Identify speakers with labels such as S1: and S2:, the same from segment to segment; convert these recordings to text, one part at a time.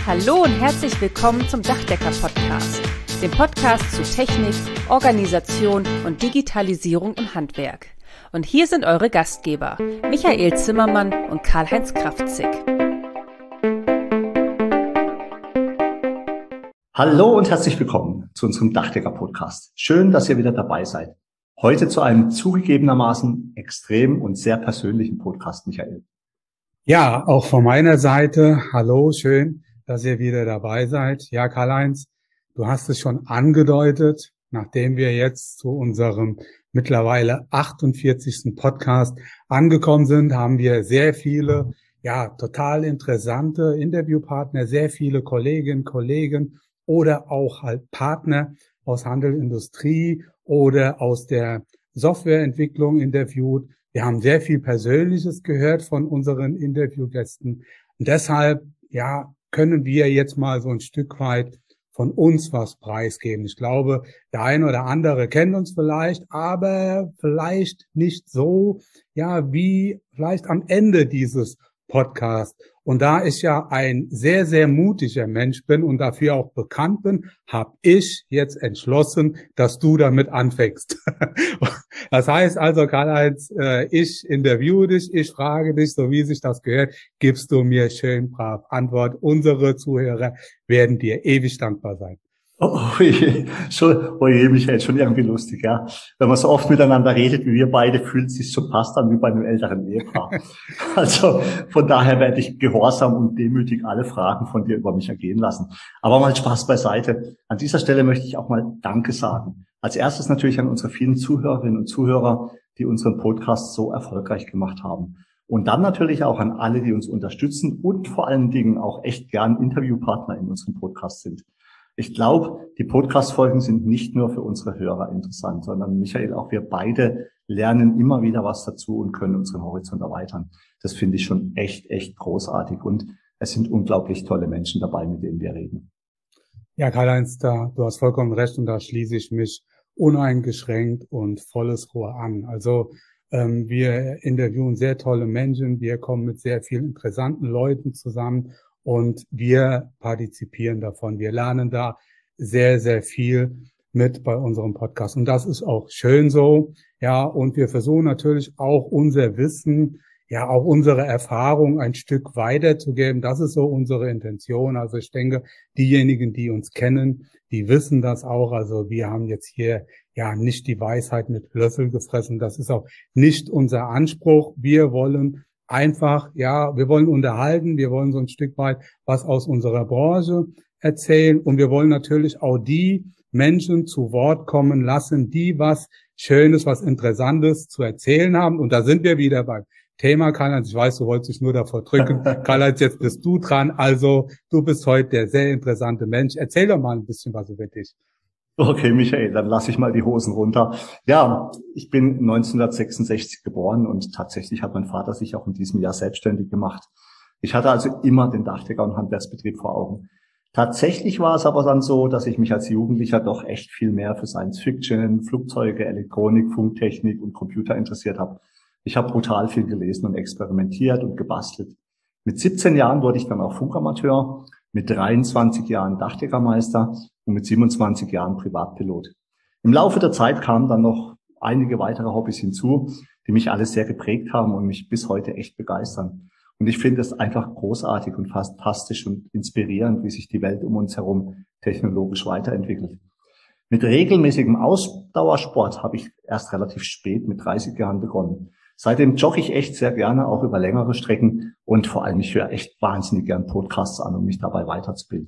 S1: Hallo und herzlich willkommen zum Dachdecker-Podcast, dem Podcast zu Technik, Organisation und Digitalisierung im Handwerk. Und hier sind eure Gastgeber, Michael Zimmermann und Karl-Heinz Kraftzig.
S2: Hallo und herzlich willkommen zu unserem Dachdecker-Podcast. Schön, dass ihr wieder dabei seid. Heute zu einem zugegebenermaßen extrem und sehr persönlichen Podcast, Michael.
S3: Ja, auch von meiner Seite, hallo, schön, dass ihr wieder dabei seid. Ja, Karl-Heinz, du hast es schon angedeutet, nachdem wir jetzt zu unserem mittlerweile 48. Podcast angekommen sind, haben wir sehr viele, total interessante Interviewpartner, sehr viele Kolleginnen, Kollegen oder auch halt Partner aus Handel, Industrie oder aus der Softwareentwicklung interviewt. Wir haben sehr viel Persönliches gehört von unseren Interviewgästen. Und deshalb, können wir jetzt mal so ein Stück weit von uns was preisgeben. Ich glaube, der eine oder andere kennt uns vielleicht, aber vielleicht nicht so, wie vielleicht am Ende dieses Podcasts. Und da ich ja ein sehr, sehr mutiger Mensch bin und dafür auch bekannt bin, habe ich jetzt entschlossen, dass du damit anfängst. Das heißt also, Karl-Heinz, ich interviewe dich, ich frage dich, so wie sich das gehört, gibst du mir schön brav Antwort. Unsere Zuhörer werden dir ewig dankbar sein.
S2: Oh je, Michael, schon irgendwie lustig, ja. Wenn man so oft miteinander redet wie wir beide, fühlt es sich schon fast an wie bei einem älteren Ehepaar. Also von daher werde ich gehorsam und demütig alle Fragen von dir über mich ergehen lassen. Aber mal Spaß beiseite. An dieser Stelle möchte ich auch mal Danke sagen. Als erstes natürlich an unsere vielen Zuhörerinnen und Zuhörer, die unseren Podcast so erfolgreich gemacht haben. Und dann natürlich auch an alle, die uns unterstützen und vor allen Dingen auch echt gern Interviewpartner in unserem Podcast sind. Ich glaube, die Podcast-Folgen sind nicht nur für unsere Hörer interessant, sondern Michael, auch wir beide lernen immer wieder was dazu und können unseren Horizont erweitern. Das finde ich schon echt großartig und es sind unglaublich tolle Menschen dabei, mit denen wir reden.
S3: Ja, Karl-Heinz, du hast vollkommen recht und da schließe ich mich uneingeschränkt und volles Rohr an. Also wir interviewen sehr tolle Menschen, wir kommen mit sehr vielen interessanten Leuten zusammen. Und wir partizipieren davon. Wir lernen da sehr, sehr viel mit bei unserem Podcast. Und das ist auch schön so. Ja, und wir versuchen natürlich auch unser Wissen, auch unsere Erfahrung ein Stück weiterzugeben. Das ist so unsere Intention. Also ich denke, diejenigen, die uns kennen, die wissen das auch. Also wir haben jetzt hier nicht die Weisheit mit Löffel gefressen. Das ist auch nicht unser Anspruch. Wir wollen einfach, wir wollen unterhalten, wir wollen so ein Stück weit was aus unserer Branche erzählen und wir wollen natürlich auch die Menschen zu Wort kommen lassen, die was Schönes, was Interessantes zu erzählen haben. Und da sind wir wieder beim Thema, Karl-Heinz. Ich weiß, du wolltest dich nur davor drücken. Karl-Heinz, jetzt bist du dran. Also, du bist heute der sehr interessante Mensch. Erzähl doch mal ein bisschen was über dich.
S2: Okay, Michael, dann lasse ich mal die Hosen runter. Ja, ich bin 1966 geboren und tatsächlich hat mein Vater sich auch in diesem Jahr selbstständig gemacht. Ich hatte also immer den Dachdecker- und Handwerksbetrieb vor Augen. Tatsächlich war es aber dann so, dass ich mich als Jugendlicher doch echt viel mehr für Science Fiction, Flugzeuge, Elektronik, Funktechnik und Computer interessiert habe. Ich habe brutal viel gelesen und experimentiert und gebastelt. Mit 17 Jahren wurde ich dann auch Funkamateur, mit 23 Jahren Dachdeckermeister und mit 27 Jahren Privatpilot. Im Laufe der Zeit kamen dann noch einige weitere Hobbys hinzu, die mich alle sehr geprägt haben und mich bis heute echt begeistern. Und ich finde es einfach großartig und fantastisch und inspirierend, wie sich die Welt um uns herum technologisch weiterentwickelt. Mit regelmäßigem Ausdauersport habe ich erst relativ spät mit 30 Jahren begonnen. Seitdem jogge ich echt sehr gerne, auch über längere Strecken und vor allem ich höre echt wahnsinnig gern Podcasts an, um mich dabei weiterzubilden.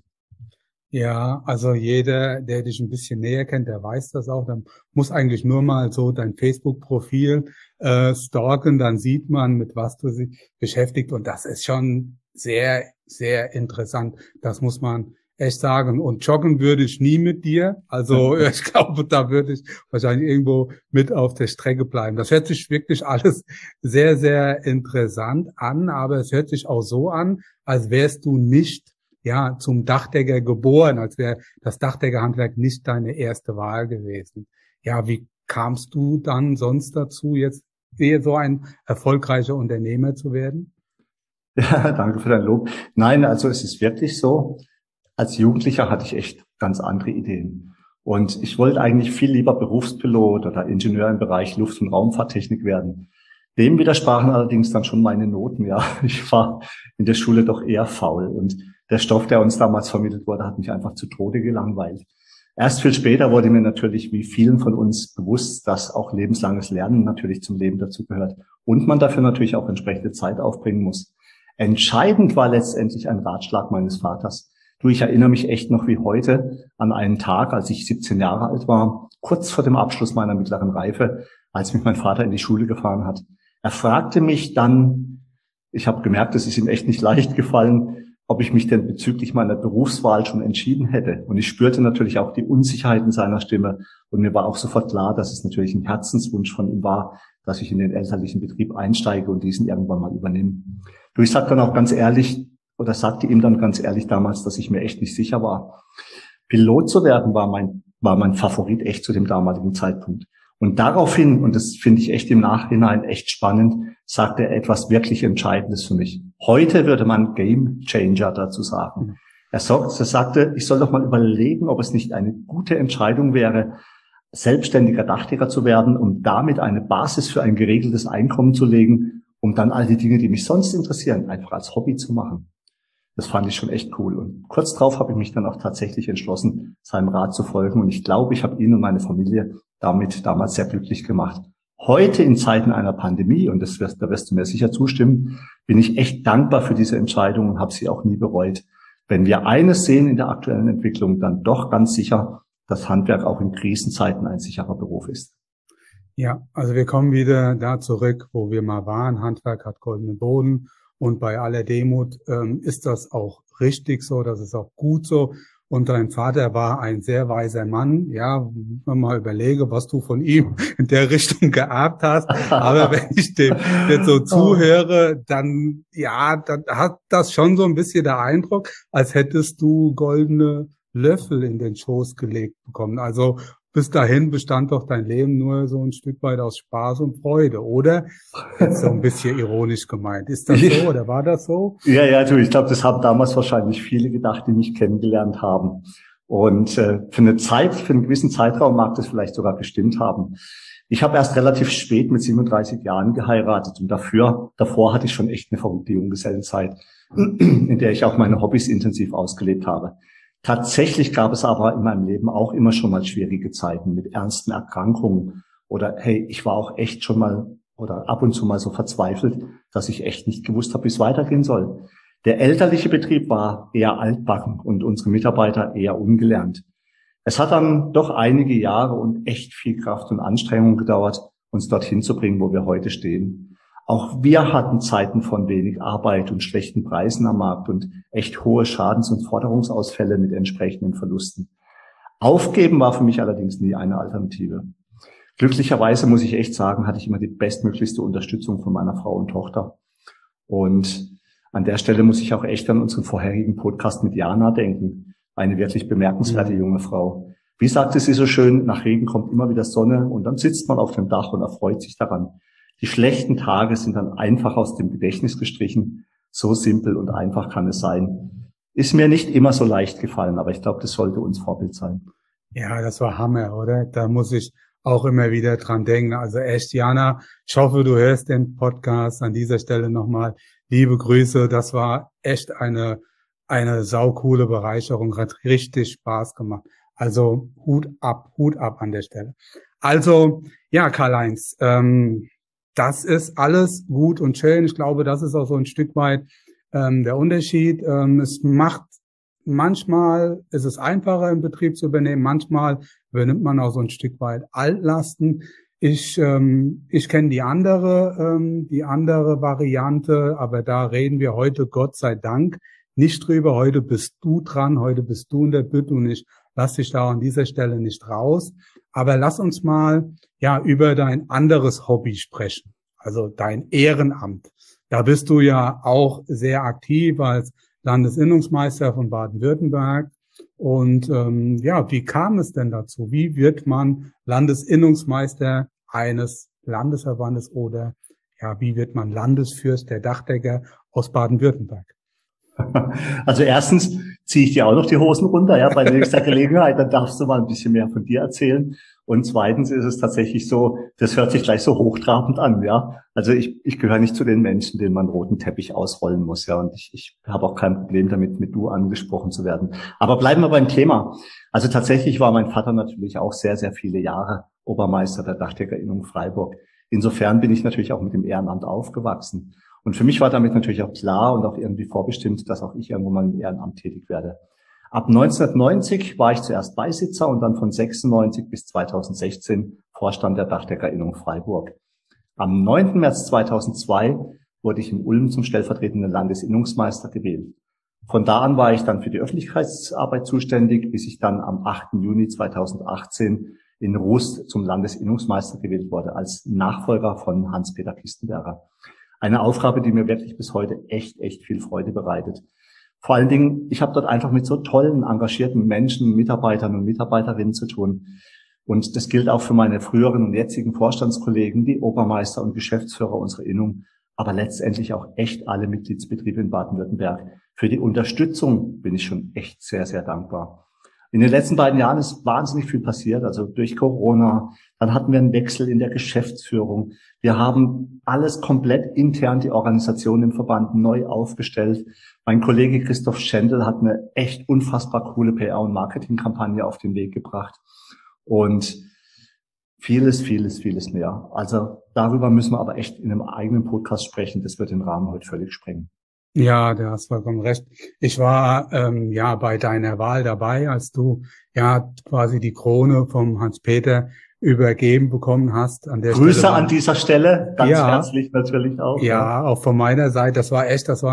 S3: Ja, also jeder, der dich ein bisschen näher kennt, der weiß das auch. Dann muss eigentlich nur mal so dein Facebook-Profil stalken, dann sieht man, mit was du dich beschäftigt. Und das ist schon sehr, sehr interessant. Das muss man echt sagen. Und joggen würde ich nie mit dir. Also ich glaube, da würde ich wahrscheinlich irgendwo mit auf der Strecke bleiben. Das hört sich wirklich alles sehr, sehr interessant an. Aber es hört sich auch so an, als wärst du nicht zum Dachdecker geboren, als wäre das Dachdeckerhandwerk nicht deine erste Wahl gewesen. Ja, wie kamst du dann sonst dazu, jetzt so ein erfolgreicher Unternehmer zu werden?
S2: Ja, danke für dein Lob. Nein, also es ist wirklich so, als Jugendlicher hatte ich echt ganz andere Ideen. Und ich wollte eigentlich viel lieber Berufspilot oder Ingenieur im Bereich Luft- und Raumfahrttechnik werden. Dem widersprachen allerdings dann schon meine Noten, ja. Ich war in der Schule doch eher faul und der Stoff, der uns damals vermittelt wurde, hat mich einfach zu Tode gelangweilt. Erst viel später wurde mir natürlich, wie vielen von uns, bewusst, dass auch lebenslanges Lernen natürlich zum Leben dazugehört und man dafür natürlich auch entsprechende Zeit aufbringen muss. Entscheidend war letztendlich ein Ratschlag meines Vaters. Du, ich erinnere mich echt noch wie heute an einen Tag, als ich 17 Jahre alt war, kurz vor dem Abschluss meiner mittleren Reife, als mich mein Vater in die Schule gefahren hat. Er fragte mich dann, ich habe gemerkt, es ist ihm echt nicht leicht gefallen, ob ich mich denn bezüglich meiner Berufswahl schon entschieden hätte. Und ich spürte natürlich auch die Unsicherheit in seiner Stimme. Und mir war auch sofort klar, dass es natürlich ein Herzenswunsch von ihm war, dass ich in den elterlichen Betrieb einsteige und diesen irgendwann mal übernehme. Du, ich sag dann auch ganz ehrlich, oder sagte ihm dann ganz ehrlich damals, dass ich mir echt nicht sicher war. Pilot zu werden war mein Favorit echt zu dem damaligen Zeitpunkt. Und daraufhin, und das finde ich echt im Nachhinein echt spannend, sagte er etwas wirklich Entscheidendes für mich. Heute würde man Game Changer dazu sagen. Er sagte, ich soll doch mal überlegen, ob es nicht eine gute Entscheidung wäre, selbstständiger Dachdecker zu werden, um damit eine Basis für ein geregeltes Einkommen zu legen, um dann all die Dinge, die mich sonst interessieren, einfach als Hobby zu machen. Das fand ich schon echt cool. Und kurz drauf habe ich mich dann auch tatsächlich entschlossen, seinem Rat zu folgen. Und ich glaube, ich habe ihn und meine Familie damit damals sehr glücklich gemacht. Heute in Zeiten einer Pandemie, und da wirst du mir sicher zustimmen, bin ich echt dankbar für diese Entscheidung und habe sie auch nie bereut. Wenn wir eines sehen in der aktuellen Entwicklung, dann doch ganz sicher, dass Handwerk auch in Krisenzeiten ein sicherer Beruf ist.
S3: Ja, also wir kommen wieder da zurück, wo wir mal waren. Handwerk hat goldenen Boden. Und bei aller Demut ist das auch richtig so, das ist auch gut so. Und dein Vater war ein sehr weiser Mann. Ja, wenn man mal überlege, was du von ihm in der Richtung geerbt hast. Aber wenn ich dem jetzt so zuhöre, dann hat das schon so ein bisschen der Eindruck, als hättest du goldene Löffel in den Schoß gelegt bekommen. Also bis dahin bestand doch dein Leben nur so ein Stück weit aus Spaß und Freude, oder? Jetzt so ein bisschen ironisch gemeint. Ist das so oder war das so?
S2: Ja, du, ich glaube, das haben damals wahrscheinlich viele gedacht, die mich kennengelernt haben. Und für einen gewissen Zeitraum mag das vielleicht sogar gestimmt haben. Ich habe erst relativ spät mit 37 Jahren geheiratet und davor hatte ich schon echt eine verrückte Junggesellenzeit, in der ich auch meine Hobbys intensiv ausgelebt habe. Tatsächlich gab es aber in meinem Leben auch immer schon mal schwierige Zeiten mit ernsten Erkrankungen oder hey, ich war auch echt schon mal oder ab und zu mal so verzweifelt, dass ich echt nicht gewusst habe, wie es weitergehen soll. Der elterliche Betrieb war eher altbacken und unsere Mitarbeiter eher ungelernt. Es hat dann doch einige Jahre und echt viel Kraft und Anstrengung gedauert, uns dorthin zu bringen, wo wir heute stehen. Auch wir hatten Zeiten von wenig Arbeit und schlechten Preisen am Markt und echt hohe Schadens- und Forderungsausfälle mit entsprechenden Verlusten. Aufgeben war für mich allerdings nie eine Alternative. Glücklicherweise muss ich echt sagen, hatte ich immer die bestmöglichste Unterstützung von meiner Frau und Tochter. Und an der Stelle muss ich auch echt an unseren vorherigen Podcast mit Jana denken. Eine wirklich bemerkenswerte junge Frau. Wie sagte sie so schön, nach Regen kommt immer wieder Sonne und dann sitzt man auf dem Dach und erfreut sich daran. Die schlechten Tage sind dann einfach aus dem Gedächtnis gestrichen. So simpel und einfach kann es sein. Ist mir nicht immer so leicht gefallen, aber ich glaube, das sollte uns Vorbild sein.
S3: Ja, das war Hammer, oder? Da muss ich auch immer wieder dran denken. Also echt, Jana, ich hoffe, du hörst den Podcast an dieser Stelle nochmal. Liebe Grüße, das war echt eine saukoole Bereicherung, hat richtig Spaß gemacht. Also Hut ab an der Stelle. Also, ja, Karl-Heinz, das ist alles gut und schön. Ich glaube, das ist auch so ein Stück weit der Unterschied. Manchmal ist es einfacher, im Betrieb zu übernehmen. Manchmal übernimmt man auch so ein Stück weit Altlasten. Ich kenne die andere Variante, aber da reden wir heute, Gott sei Dank, nicht drüber. Heute bist du dran, heute bist du in der Bütt und ich lass dich da an dieser Stelle nicht raus. Aber lass uns mal über dein anderes Hobby sprechen, also dein Ehrenamt. Da bist du ja auch sehr aktiv als Landesinnungsmeister von Baden-Württemberg. Und wie kam es denn dazu? Wie wird man Landesinnungsmeister eines Landesverbandes oder wie wird man Landesfürst der Dachdecker? aus Baden-Württemberg?
S2: Also erstens ziehe ich dir auch noch die Hosen runter, ja, bei nächster Gelegenheit, dann darfst du mal ein bisschen mehr von dir erzählen. Und zweitens ist es tatsächlich so, das hört sich gleich so hochtrabend an, ja. Also ich gehöre nicht zu den Menschen, denen man einen roten Teppich ausrollen muss, ja. Und ich habe auch kein Problem damit, mit du angesprochen zu werden. Aber bleiben wir beim Thema. Also tatsächlich war mein Vater natürlich auch sehr, sehr viele Jahre Obermeister der Dachdeckerinnung Freiburg. Insofern bin ich natürlich auch mit dem Ehrenamt aufgewachsen. Und für mich war damit natürlich auch klar und auch irgendwie vorbestimmt, dass auch ich irgendwann mal im Ehrenamt tätig werde. Ab 1990 war ich zuerst Beisitzer und dann von 96 bis 2016 Vorstand der Dachdeckerinnung Freiburg. Am 9. März 2002 wurde ich in Ulm zum stellvertretenden Landesinnungsmeister gewählt. Von da an war ich dann für die Öffentlichkeitsarbeit zuständig, bis ich dann am 8. Juni 2018 in Rust zum Landesinnungsmeister gewählt wurde, als Nachfolger von Hans-Peter Kistenberger. Eine Aufgabe, die mir wirklich bis heute echt viel Freude bereitet. Vor allen Dingen, ich habe dort einfach mit so tollen, engagierten Menschen, Mitarbeitern und Mitarbeiterinnen zu tun. Und das gilt auch für meine früheren und jetzigen Vorstandskollegen, die Obermeister und Geschäftsführer unserer Innung, aber letztendlich auch echt alle Mitgliedsbetriebe in Baden-Württemberg. Für die Unterstützung bin ich schon echt sehr, sehr dankbar. In den letzten beiden Jahren ist wahnsinnig viel passiert, also durch Corona. Dann hatten wir einen Wechsel in der Geschäftsführung. Wir haben alles komplett intern, die Organisation im Verband neu aufgestellt. Mein Kollege Christoph Schendl hat eine echt unfassbar coole PR- und Marketingkampagne auf den Weg gebracht. Und vieles mehr. Also darüber müssen wir aber echt in einem eigenen Podcast sprechen. Das wird den Rahmen heute völlig sprengen.
S3: Ja, du hast vollkommen recht. Ich war bei deiner Wahl dabei, als du quasi die Krone vom Hans-Peter übergeben bekommen hast. An der
S2: Grüße
S3: Stelle
S2: an dieser Stelle, ganz herzlich natürlich auch.
S3: Ja, auch von meiner Seite. Das war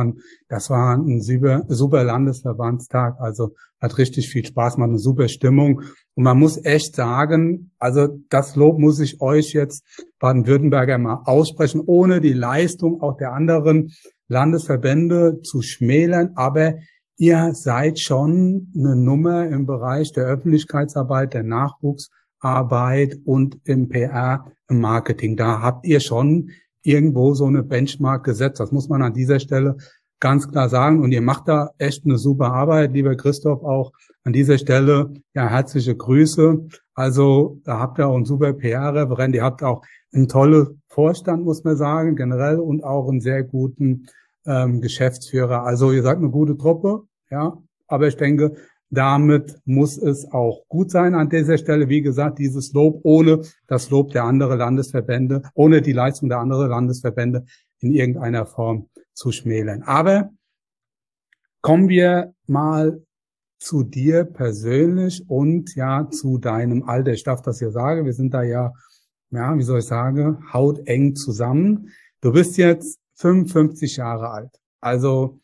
S3: ein super Landesverbandstag. Also hat richtig viel Spaß, mal eine super Stimmung. Und man muss echt sagen, also das Lob muss ich euch jetzt Baden-Württemberger mal aussprechen, ohne die Leistung auch der anderen Landesverbände zu schmälern, aber ihr seid schon eine Nummer im Bereich der Öffentlichkeitsarbeit, der Nachwuchsarbeit und im PR, im Marketing. Da habt ihr schon irgendwo so eine Benchmark gesetzt. Das muss man an dieser Stelle ganz klar sagen. Und ihr macht da echt eine super Arbeit, lieber Christoph, auch an dieser Stelle. Ja, herzliche Grüße. Also da habt ihr auch einen super PR-Referent. Ihr habt auch einen tollen Vorstand, muss man sagen, generell, und auch einen sehr guten Geschäftsführer. Also ihr seid eine gute Truppe, ja. Aber ich denke, damit muss es auch gut sein an dieser Stelle. Wie gesagt, dieses Lob ohne das Lob der anderen Landesverbände, ohne die Leistung der anderen Landesverbände in irgendeiner Form zu schmälern. Aber kommen wir mal zu dir persönlich und zu deinem Alter. Ich darf das ja sagen, wir sind da wie soll ich sagen, hauteng zusammen. Du bist jetzt 55 Jahre alt. Also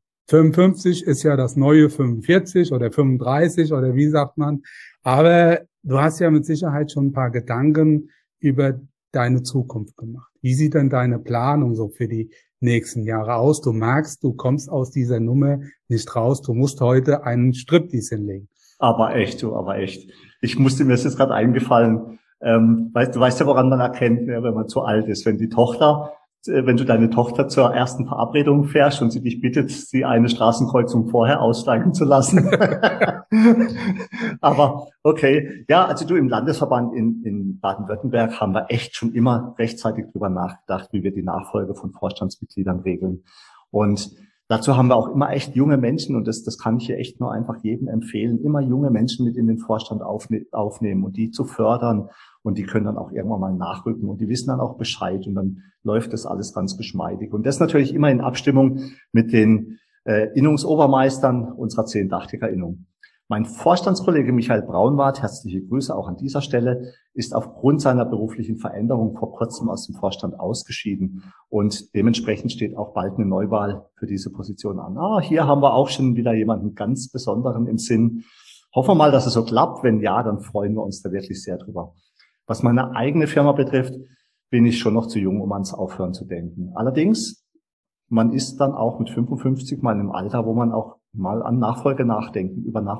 S3: 55 ist ja das neue 45 oder 35 oder wie sagt man. Aber du hast ja mit Sicherheit schon ein paar Gedanken über deine Zukunft gemacht. Wie sieht denn deine Planung so für die nächsten Jahre aus? Du merkst, du kommst aus dieser Nummer nicht raus. Du musst heute einen Striptease hinlegen.
S2: Aber echt. Mir ist jetzt gerade eingefallen, du weißt ja, woran man erkennt, wenn man zu alt ist. Wenn du deine Tochter zur ersten Verabredung fährst und sie dich bittet, sie eine Straßenkreuzung vorher aussteigen zu lassen. Aber okay, ja, also du, im Landesverband in Baden-Württemberg haben wir echt schon immer rechtzeitig drüber nachgedacht, wie wir die Nachfolge von Vorstandsmitgliedern regeln. Und dazu haben wir auch immer echt junge Menschen, und das kann ich hier echt nur einfach jedem empfehlen, immer junge Menschen mit in den Vorstand aufnehmen und die zu fördern. Und die können dann auch irgendwann mal nachrücken und die wissen dann auch Bescheid und dann läuft das alles ganz geschmeidig. Und das natürlich immer in Abstimmung mit den Innungsobermeistern unserer 10 Dachdeckerinnung. Mein Vorstandskollege Michael Braunwart, herzliche Grüße auch an dieser Stelle, ist aufgrund seiner beruflichen Veränderung vor kurzem aus dem Vorstand ausgeschieden. Und dementsprechend steht auch bald eine Neuwahl für diese Position an. Hier haben wir auch schon wieder jemanden ganz Besonderen im Sinn. Hoffen wir mal, dass es so klappt. Wenn ja, dann freuen wir uns da wirklich sehr drüber. Was meine eigene Firma betrifft, bin ich schon noch zu jung, um ans Aufhören zu denken. Allerdings, man ist dann auch mit 55 mal im Alter, wo man auch mal über Nachfolge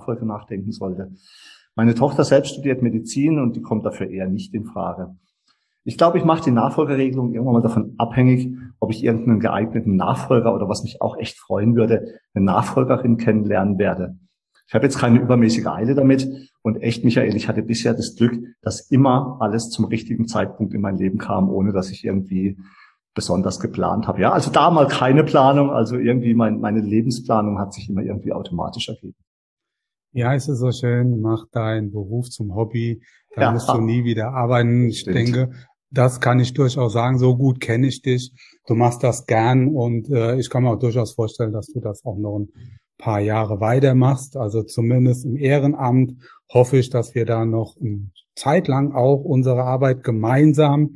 S2: nachdenken sollte. Meine Tochter selbst studiert Medizin und die kommt dafür eher nicht in Frage. Ich glaube, ich mache die Nachfolgeregelung irgendwann mal davon abhängig, ob ich irgendeinen geeigneten Nachfolger oder was mich auch echt freuen würde, eine Nachfolgerin kennenlernen werde. Ich habe jetzt keine übermäßige Eile damit und echt, Michael, ich hatte bisher das Glück, dass immer alles zum richtigen Zeitpunkt in mein Leben kam, ohne dass ich irgendwie besonders geplant habe. Ja, also da mal keine Planung, also irgendwie meine Lebensplanung hat sich immer irgendwie automatisch ergeben.
S3: Ja, es ist so schön, mach deinen Beruf zum Hobby, dann
S2: Ja,
S3: musst du nie wieder arbeiten. Ich denke, das kann ich durchaus sagen, so gut kenne ich dich. Du machst das gern und ich kann mir auch durchaus vorstellen, dass du das auch noch ein paar Jahre weitermachst. Also zumindest im Ehrenamt hoffe ich, dass wir da noch eine Zeit lang auch unsere Arbeit gemeinsam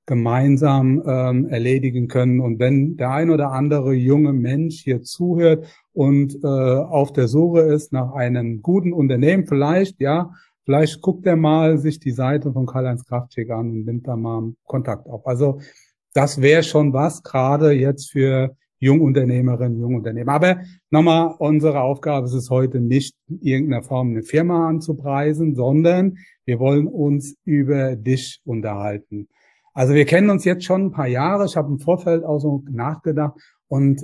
S3: erledigen können. Und wenn der ein oder andere junge Mensch hier zuhört und auf der Suche ist nach einem guten Unternehmen, vielleicht guckt er mal sich die Seite von Karl-Heinz Kraftschick an und nimmt da mal Kontakt auf. Also das wäre schon was, gerade jetzt für Jungunternehmerinnen, Jungunternehmer. Aber nochmal, unsere Aufgabe ist es heute nicht, in irgendeiner Form eine Firma anzupreisen, sondern wir wollen uns über dich unterhalten. Also wir kennen uns jetzt schon ein paar Jahre. Ich habe im Vorfeld auch so nachgedacht und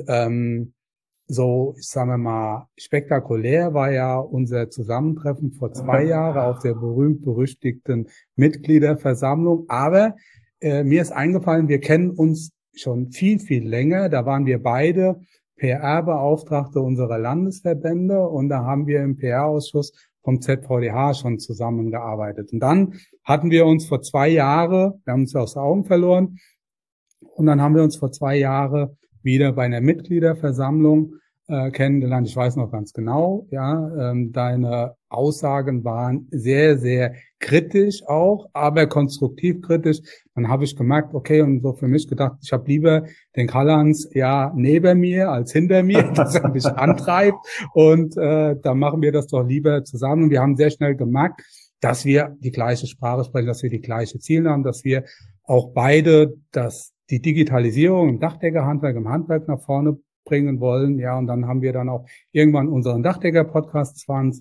S3: so, ich sage mal, spektakulär war ja unser Zusammentreffen vor 2 Jahren auf der berühmt-berüchtigten Mitgliederversammlung. Aber mir ist eingefallen, wir kennen uns schon viel, viel länger. Da waren wir beide PR-Beauftragte unserer Landesverbände und da haben wir im PR-Ausschuss vom ZVDH schon zusammengearbeitet. Und dann hatten wir uns vor 2 Jahren, wir haben uns aus den Augen verloren, und dann haben wir uns vor 2 Jahren wieder bei einer Mitgliederversammlung kennengelernt. Ich weiß noch ganz genau, ja, deine Aussagen waren sehr, sehr kritisch auch, aber konstruktiv kritisch. Dann habe ich gemerkt, okay, und so für mich gedacht, ich habe lieber den Karl-Heinz ja neben mir als hinter mir, dass er mich antreibt und dann machen wir das doch lieber zusammen. Und wir haben sehr schnell gemerkt, dass wir die gleiche Sprache sprechen, dass wir die gleiche Ziele haben, dass wir auch beide die Digitalisierung im Dachdeckerhandwerk, im Handwerk nach vorne bringen wollen. Ja, und dann haben wir dann auch irgendwann unseren Dachdecker-Podcast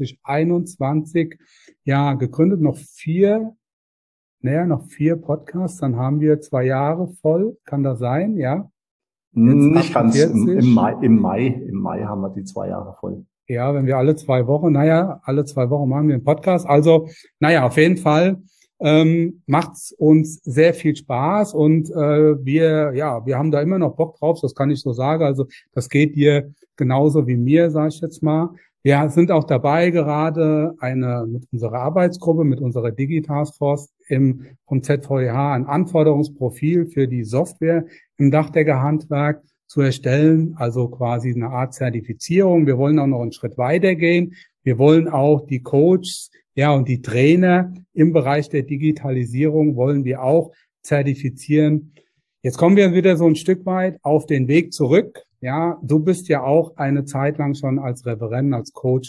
S3: 2021 ja gegründet. Noch 4 Podcasts, dann haben wir 2 Jahre voll. Kann das sein? Ja.
S2: Nicht ganz. Im Mai haben wir die 2 Jahre voll.
S3: Ja, wenn wir alle 2 Wochen machen wir einen Podcast. Also, auf jeden Fall macht's uns sehr viel Spaß und wir haben da immer noch Bock drauf, das kann ich so sagen. Also das geht dir genauso wie mir, sage ich jetzt mal. Wir sind auch dabei, gerade mit unserer Arbeitsgruppe, mit unserer Digitaskforce vom ZVDH ein Anforderungsprofil für die Software im Dachdeckerhandwerk zu erstellen, also quasi eine Art Zertifizierung. Wir wollen auch noch einen Schritt weitergehen. Wir wollen auch die Coaches, und die Trainer im Bereich der Digitalisierung wollen wir auch zertifizieren. Jetzt kommen wir wieder so ein Stück weit auf den Weg zurück. Ja, du bist ja auch eine Zeit lang schon als Referent, als Coach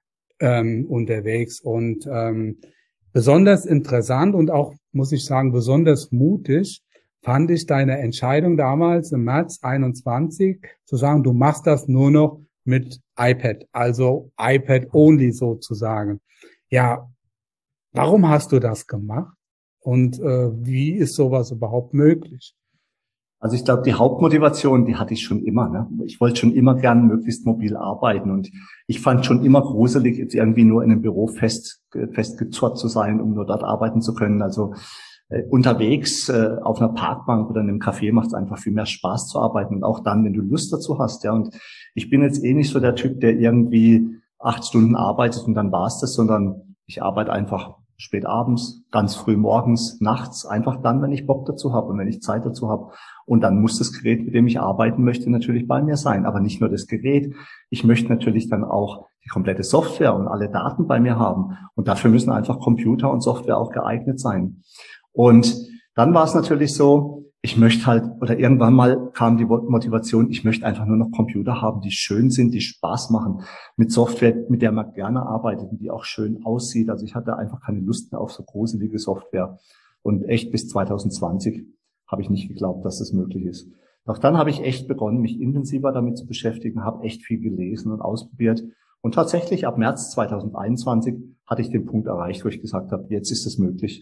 S3: unterwegs und besonders interessant und auch, muss ich sagen, besonders mutig fand ich deine Entscheidung damals im März 21 zu sagen, du machst das nur noch mit iPad, also iPad-only sozusagen. Ja, warum hast du das gemacht und wie ist sowas überhaupt möglich?
S2: Also ich glaube, die Hauptmotivation, die hatte ich schon immer. Ne? Ich wollte schon immer gern möglichst mobil arbeiten und ich fand schon immer gruselig, jetzt irgendwie nur in einem Büro festgezurrt zu sein, um nur dort arbeiten zu können. Also unterwegs auf einer Parkbank oder in einem Café macht es einfach viel mehr Spaß zu arbeiten und auch dann, wenn du Lust dazu hast. Ja, und ich bin jetzt nicht so der Typ, der irgendwie 8 Stunden arbeitet und dann war's das, sondern ich arbeite einfach spät abends, ganz früh morgens, nachts, einfach dann, wenn ich Bock dazu habe und wenn ich Zeit dazu habe. Und dann muss das Gerät, mit dem ich arbeiten möchte, natürlich bei mir sein. Aber nicht nur das Gerät. Ich möchte natürlich dann auch die komplette Software und alle Daten bei mir haben. Und dafür müssen einfach Computer und Software auch geeignet sein. Und dann war es natürlich so, ich möchte halt, oder irgendwann mal kam die Motivation, ich möchte einfach nur noch Computer haben, die schön sind, die Spaß machen, mit Software, mit der man gerne arbeitet und die auch schön aussieht. Also ich hatte einfach keine Lust mehr auf so gruselige Software. Und echt bis 2020 habe ich nicht geglaubt, dass das möglich ist. Doch dann habe ich echt begonnen, mich intensiver damit zu beschäftigen, habe echt viel gelesen und ausprobiert. Und tatsächlich ab März 2021 hatte ich den Punkt erreicht, wo ich gesagt habe, jetzt ist es möglich.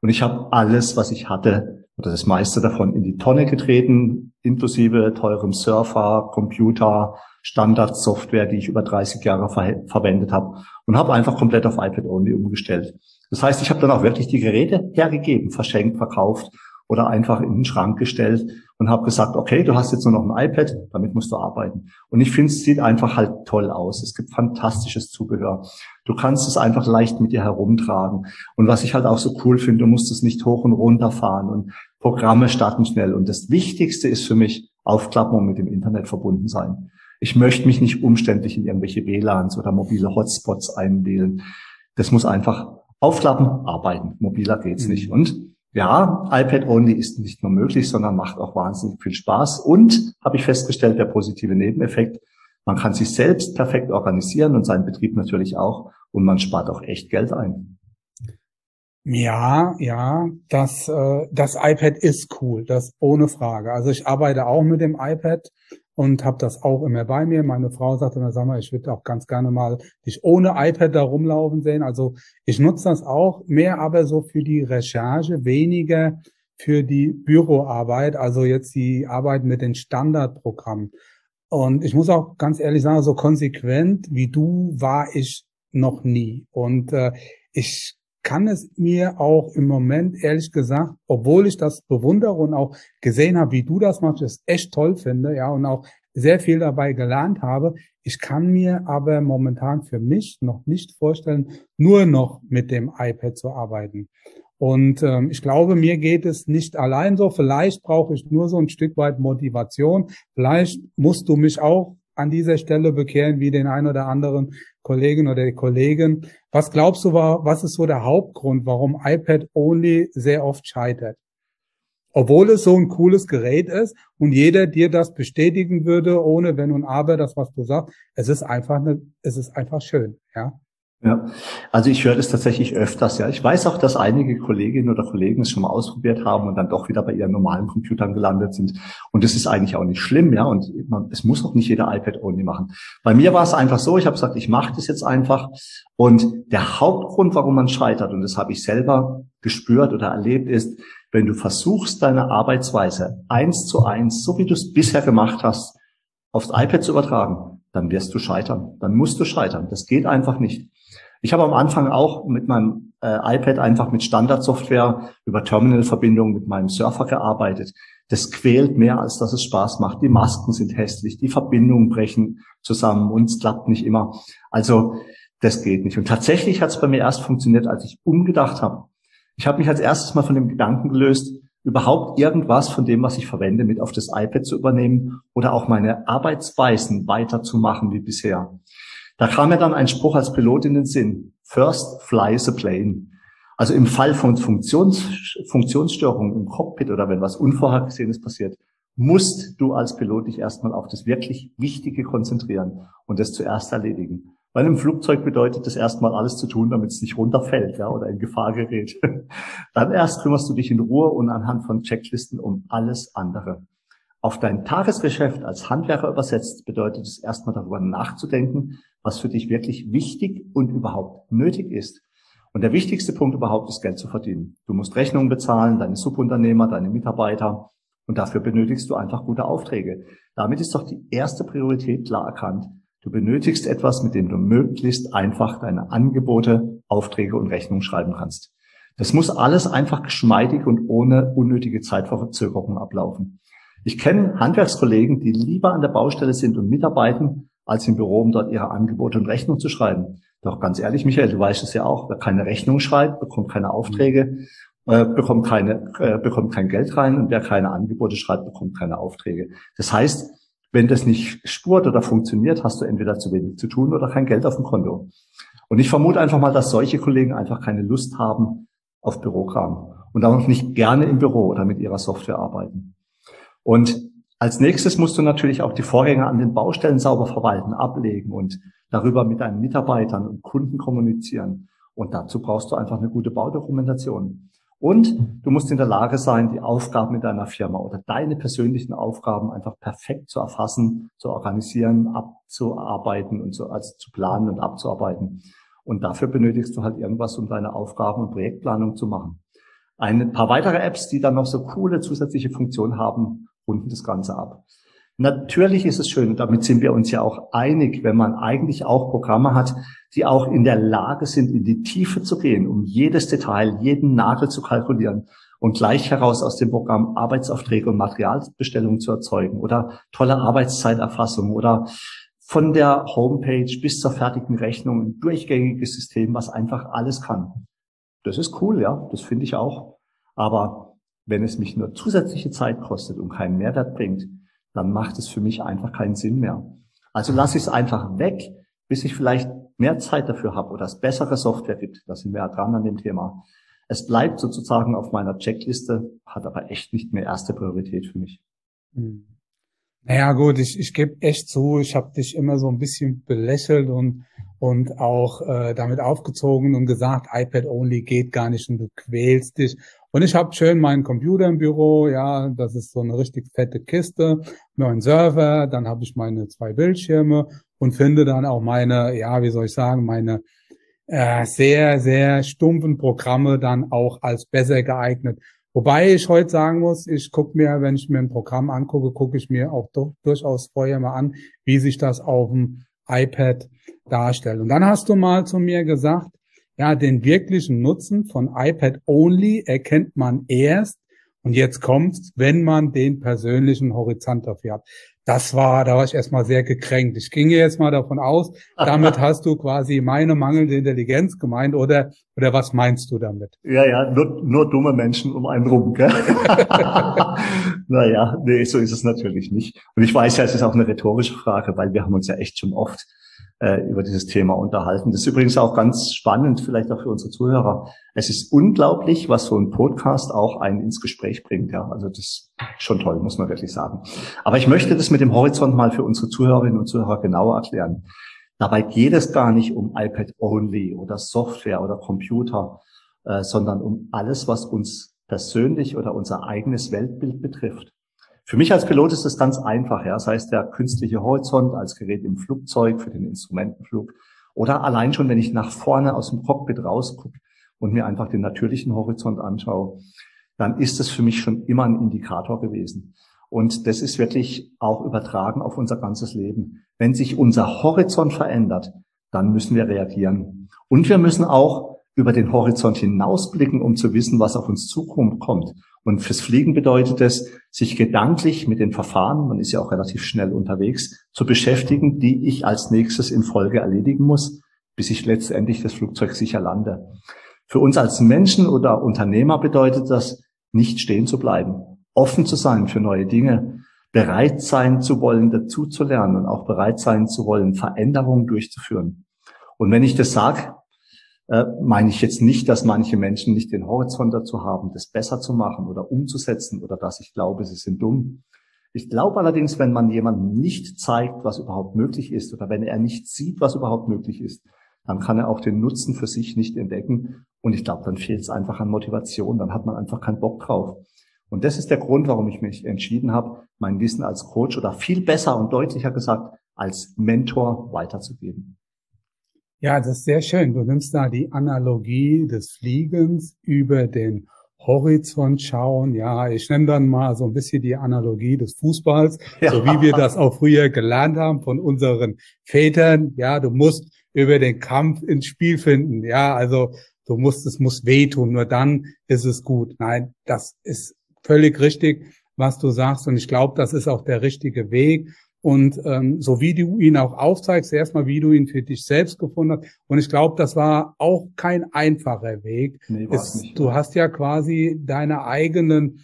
S2: Und ich habe alles, was ich hatte, oder das meiste davon in die Tonne getreten, inklusive teurem Surfer, Computer, Standardsoftware, die ich über 30 Jahre verwendet habe, und habe einfach komplett auf iPad-Only umgestellt. Das heißt, ich habe dann auch wirklich die Geräte hergegeben, verschenkt, verkauft oder einfach in den Schrank gestellt und habe gesagt, okay, du hast jetzt nur noch ein iPad, damit musst du arbeiten. Und ich finde, es sieht einfach halt toll aus. Es gibt fantastisches Zubehör. Du kannst es einfach leicht mit dir herumtragen. Und was ich halt auch so cool finde, du musst es nicht hoch und runter fahren und Programme starten schnell. Und das Wichtigste ist für mich, aufklappen und mit dem Internet verbunden sein. Ich möchte mich nicht umständlich in irgendwelche WLANs oder mobile Hotspots einwählen. Das muss einfach aufklappen, arbeiten. Mobiler geht's nicht. Und ja, iPad-Only ist nicht nur möglich, sondern macht auch wahnsinnig viel Spaß. Und, habe ich festgestellt, der positive Nebeneffekt, man kann sich selbst perfekt organisieren und seinen Betrieb natürlich auch. Und man spart auch echt Geld ein.
S3: Ja, das iPad ist cool, das ohne Frage. Also ich arbeite auch mit dem iPad und habe das auch immer bei mir. Meine Frau sagte immer, sag mal, ich würde auch ganz gerne mal dich ohne iPad da rumlaufen sehen. Also ich nutze das auch mehr, aber so für die Recherche, weniger für die Büroarbeit, also jetzt die Arbeit mit den Standardprogrammen. Und ich muss auch ganz ehrlich sagen, so konsequent wie du war ich noch nie. Und ich kann es mir auch im Moment, ehrlich gesagt, obwohl ich das bewundere und auch gesehen habe, wie du das machst, es echt toll finde, ja, und auch sehr viel dabei gelernt habe. Ich kann mir aber momentan für mich noch nicht vorstellen, nur noch mit dem iPad zu arbeiten. Und ich glaube, mir geht es nicht allein so. Vielleicht brauche ich nur so ein Stück weit Motivation. Vielleicht musst du mich auch an dieser Stelle bekehren, wie den ein oder anderen Kollegen oder die Kollegin. Was glaubst du, was ist so der Hauptgrund, warum iPad-Only sehr oft scheitert? Obwohl es so ein cooles Gerät ist und jeder dir das bestätigen würde, ohne Wenn und Aber, das, was du sagst. Es ist einfach schön, ja.
S2: Ja, also ich höre das tatsächlich öfters, ja. Ich weiß auch, dass einige Kolleginnen oder Kollegen es schon mal ausprobiert haben und dann doch wieder bei ihren normalen Computern gelandet sind. Und das ist eigentlich auch nicht schlimm, ja. Und es muss auch nicht jeder iPad-Only machen. Bei mir war es einfach so, ich habe gesagt, ich mache das jetzt einfach. Und der Hauptgrund, warum man scheitert, und das habe ich selber gespürt oder erlebt, ist, wenn du versuchst, deine Arbeitsweise 1:1, so wie du es bisher gemacht hast, aufs iPad zu übertragen, dann wirst du scheitern. Dann musst du scheitern. Das geht einfach nicht. Ich habe am Anfang auch mit meinem iPad einfach mit Standardsoftware über Terminalverbindung mit meinem Surfer gearbeitet. Das quält mehr, als dass es Spaß macht. Die Masken sind hässlich, die Verbindungen brechen zusammen und es klappt nicht immer. Also das geht nicht. Und tatsächlich hat es bei mir erst funktioniert, als ich umgedacht habe. Ich habe mich als erstes mal von dem Gedanken gelöst, überhaupt irgendwas von dem, was ich verwende, mit auf das iPad zu übernehmen oder auch meine Arbeitsweisen weiterzumachen wie bisher. Da kam mir dann ein Spruch als Pilot in den Sinn: First fly the plane. Also im Fall von Funktionsstörungen im Cockpit oder wenn was Unvorhergesehenes passiert, musst du als Pilot dich erstmal auf das wirklich Wichtige konzentrieren und das zuerst erledigen. Weil im Flugzeug bedeutet das erstmal alles zu tun, damit es nicht runterfällt, ja, oder in Gefahr gerät. Dann erst kümmerst du dich in Ruhe und anhand von Checklisten um alles andere. Auf dein Tagesgeschäft als Handwerker übersetzt bedeutet es erstmal darüber nachzudenken, was für dich wirklich wichtig und überhaupt nötig ist. Und der wichtigste Punkt überhaupt ist, Geld zu verdienen. Du musst Rechnungen bezahlen, deine Subunternehmer, deine Mitarbeiter, und dafür benötigst du einfach gute Aufträge. Damit ist doch die erste Priorität klar erkannt. Du benötigst etwas, mit dem du möglichst einfach deine Angebote, Aufträge und Rechnungen schreiben kannst. Das muss alles einfach geschmeidig und ohne unnötige Zeitverzögerung ablaufen. Ich kenne Handwerkskollegen, die lieber an der Baustelle sind und mitarbeiten, als im Büro, um dort ihre Angebote und Rechnungen zu schreiben. Doch ganz ehrlich, Michael, du weißt es ja auch, wer keine Rechnung schreibt, bekommt keine Aufträge, bekommt kein Geld rein, und wer keine Angebote schreibt, bekommt keine Aufträge. Das heißt, wenn das nicht spurt oder funktioniert, hast du entweder zu wenig zu tun oder kein Geld auf dem Konto. Und ich vermute einfach mal, dass solche Kollegen einfach keine Lust haben auf Bürokram und auch nicht gerne im Büro oder mit ihrer Software arbeiten. Und als nächstes musst du natürlich auch die Vorgänge an den Baustellen sauber verwalten, ablegen und darüber mit deinen Mitarbeitern und Kunden kommunizieren. Und dazu brauchst du einfach eine gute Baudokumentation. Und du musst in der Lage sein, die Aufgaben in deiner Firma oder deine persönlichen Aufgaben einfach perfekt zu erfassen, zu organisieren, abzuarbeiten und zu planen und abzuarbeiten. Und dafür benötigst du halt irgendwas, um deine Aufgaben und Projektplanung zu machen. Ein paar weitere Apps, die dann noch so coole zusätzliche Funktionen haben, runden das Ganze ab. Natürlich ist es schön, und damit sind wir uns ja auch einig, wenn man eigentlich auch Programme hat, die auch in der Lage sind, in die Tiefe zu gehen, um jedes Detail, jeden Nagel zu kalkulieren und gleich heraus aus dem Programm Arbeitsaufträge und Materialbestellungen zu erzeugen oder tolle Arbeitszeiterfassung oder von der Homepage bis zur fertigen Rechnung ein durchgängiges System, was einfach alles kann. Das ist cool, ja, das finde ich auch. Aber wenn es mich nur zusätzliche Zeit kostet und keinen Mehrwert bringt, dann macht es für mich einfach keinen Sinn mehr. Also lasse ich es einfach weg, bis ich vielleicht mehr Zeit dafür habe oder es bessere Software gibt. Da sind wir ja dran an dem Thema. Es bleibt sozusagen auf meiner Checkliste, hat aber echt nicht mehr erste Priorität für mich.
S3: Naja gut, ich gebe echt zu, ich habe dich immer so ein bisschen belächelt und auch damit aufgezogen und gesagt, iPad-only geht gar nicht und du quälst dich. Und ich habe schön meinen Computer im Büro, ja, das ist so eine richtig fette Kiste, meinen Server, dann habe ich meine 2 Bildschirme und finde dann auch meine, ja, wie soll ich sagen, meine sehr, sehr stumpfen Programme dann auch als besser geeignet. Wobei ich heute sagen muss, ich gucke mir, wenn ich mir ein Programm angucke, gucke ich mir auch durchaus vorher mal an, wie sich das auf dem iPad darstellt. Und dann hast du mal zu mir gesagt, ja, den wirklichen Nutzen von iPad Only erkennt man erst, und jetzt kommt's, wenn man den persönlichen Horizont dafür hat. Da war ich erstmal sehr gekränkt. Ich ging jetzt mal davon aus, damit hast du quasi meine mangelnde Intelligenz gemeint, oder was meinst du damit?
S2: Ja, nur dumme Menschen um einen rum, gell? Naja, nee, so ist es natürlich nicht. Und ich weiß ja, es ist auch eine rhetorische Frage, weil wir haben uns ja echt schon oft über dieses Thema unterhalten. Das ist übrigens auch ganz spannend, vielleicht auch für unsere Zuhörer. Es ist unglaublich, was so ein Podcast auch einen ins Gespräch bringt. Ja, also das ist schon toll, muss man wirklich sagen. Aber ich möchte das mit dem Horizont mal für unsere Zuhörerinnen und Zuhörer genauer erklären. Dabei geht es gar nicht um iPad-only oder Software oder Computer, sondern um alles, was uns persönlich oder unser eigenes Weltbild betrifft. Für mich als Pilot ist das ganz einfach. Ja. Das heißt, der künstliche Horizont als Gerät im Flugzeug für den Instrumentenflug oder allein schon, wenn ich nach vorne aus dem Cockpit rausgucke und mir einfach den natürlichen Horizont anschaue, dann ist das für mich schon immer ein Indikator gewesen. Und das ist wirklich auch übertragen auf unser ganzes Leben. Wenn sich unser Horizont verändert, dann müssen wir reagieren. Und wir müssen auch über den Horizont hinausblicken, um zu wissen, was auf uns zukommt. Und fürs Fliegen bedeutet es, sich gedanklich mit den Verfahren, man ist ja auch relativ schnell unterwegs, zu beschäftigen, die ich als nächstes in Folge erledigen muss, bis ich letztendlich das Flugzeug sicher lande. Für uns als Menschen oder Unternehmer bedeutet das, nicht stehen zu bleiben, offen zu sein für neue Dinge, bereit sein zu wollen, dazu zu lernen und auch bereit sein zu wollen, Veränderungen durchzuführen. Und wenn ich das sage, meine ich jetzt nicht, dass manche Menschen nicht den Horizont dazu haben, das besser zu machen oder umzusetzen oder dass ich glaube, sie sind dumm. Ich glaube allerdings, wenn man jemandem nicht zeigt, was überhaupt möglich ist oder wenn er nicht sieht, was überhaupt möglich ist, dann kann er auch den Nutzen für sich nicht entdecken. Und ich glaube, dann fehlt es einfach an Motivation, dann hat man einfach keinen Bock drauf. Und das ist der Grund, warum ich mich entschieden habe, mein Wissen als Coach oder viel besser und deutlicher gesagt als Mentor weiterzugeben.
S3: Ja, das ist sehr schön. Du nimmst da die Analogie des Fliegens über den Horizont schauen. Ja, ich nenne dann mal so ein bisschen die Analogie des Fußballs, ja, so wie wir das auch früher gelernt haben von unseren Vätern. Ja, du musst über den Kampf ins Spiel finden. Ja, also es muss wehtun, nur dann ist es gut. Nein, das ist völlig richtig, was du sagst. Und ich glaube, das ist auch der richtige Weg. Und so wie du ihn auch aufzeigst, erstmal wie du ihn für dich selbst gefunden hast. Und ich glaube, das war auch kein einfacher Weg.
S2: Nee, war's nicht.
S3: Du hast ja quasi deine eigene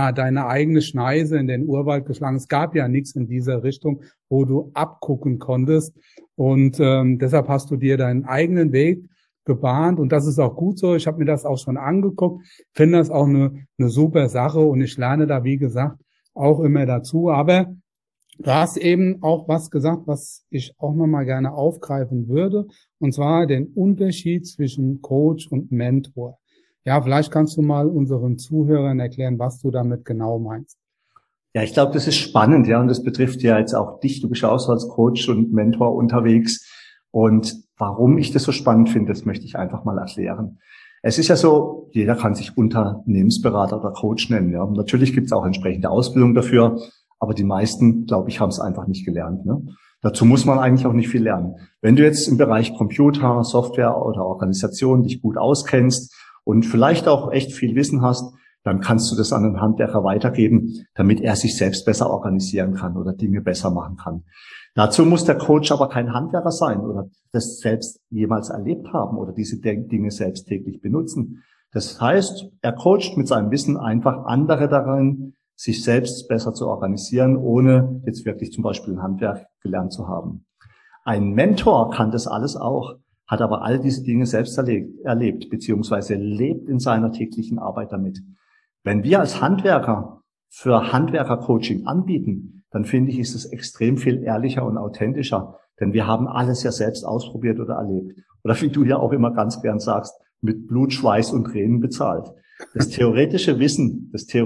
S3: Schneise in den Urwald geschlagen. Es gab ja nichts in dieser Richtung, wo du abgucken konntest. Und deshalb hast du dir deinen eigenen Weg gebahnt. Und das ist auch gut so. Ich habe mir das auch schon angeguckt. Finde das auch eine super Sache. Und ich lerne da, wie gesagt, auch immer dazu. Aber du hast eben auch was gesagt, was ich auch nochmal gerne aufgreifen würde, und zwar den Unterschied zwischen Coach und Mentor. Ja, vielleicht kannst du mal unseren Zuhörern erklären, was du damit genau meinst.
S2: Ja, ich glaube, das ist spannend, ja, und das betrifft ja jetzt auch dich. Du bist ja auch so als Coach und Mentor unterwegs. Und warum ich das so spannend finde, das möchte ich einfach mal erklären. Es ist ja so, jeder kann sich Unternehmensberater oder Coach nennen. Ja. Natürlich gibt es auch entsprechende Ausbildung dafür, aber die meisten, glaube ich, haben es einfach nicht gelernt. Ne? Dazu muss man eigentlich auch nicht viel lernen. Wenn du jetzt im Bereich Computer, Software oder Organisation dich gut auskennst und vielleicht auch echt viel Wissen hast, dann kannst du das an einen Handwerker weitergeben, damit er sich selbst besser organisieren kann oder Dinge besser machen kann. Dazu muss der Coach aber kein Handwerker sein oder das selbst jemals erlebt haben oder diese Dinge selbst täglich benutzen. Das heißt, er coacht mit seinem Wissen einfach andere darin, sich selbst besser zu organisieren, ohne jetzt wirklich zum Beispiel ein Handwerk gelernt zu haben. Ein Mentor kann das alles auch, hat aber all diese Dinge selbst erlebt beziehungsweise lebt in seiner täglichen Arbeit damit. Wenn wir als Handwerker für Handwerker-Coaching anbieten, dann finde ich, ist es extrem viel ehrlicher und authentischer, denn wir haben alles ja selbst ausprobiert oder erlebt. Oder wie du ja auch immer ganz gern sagst, mit Blut, Schweiß und Tränen bezahlt. Das theoretische Wissen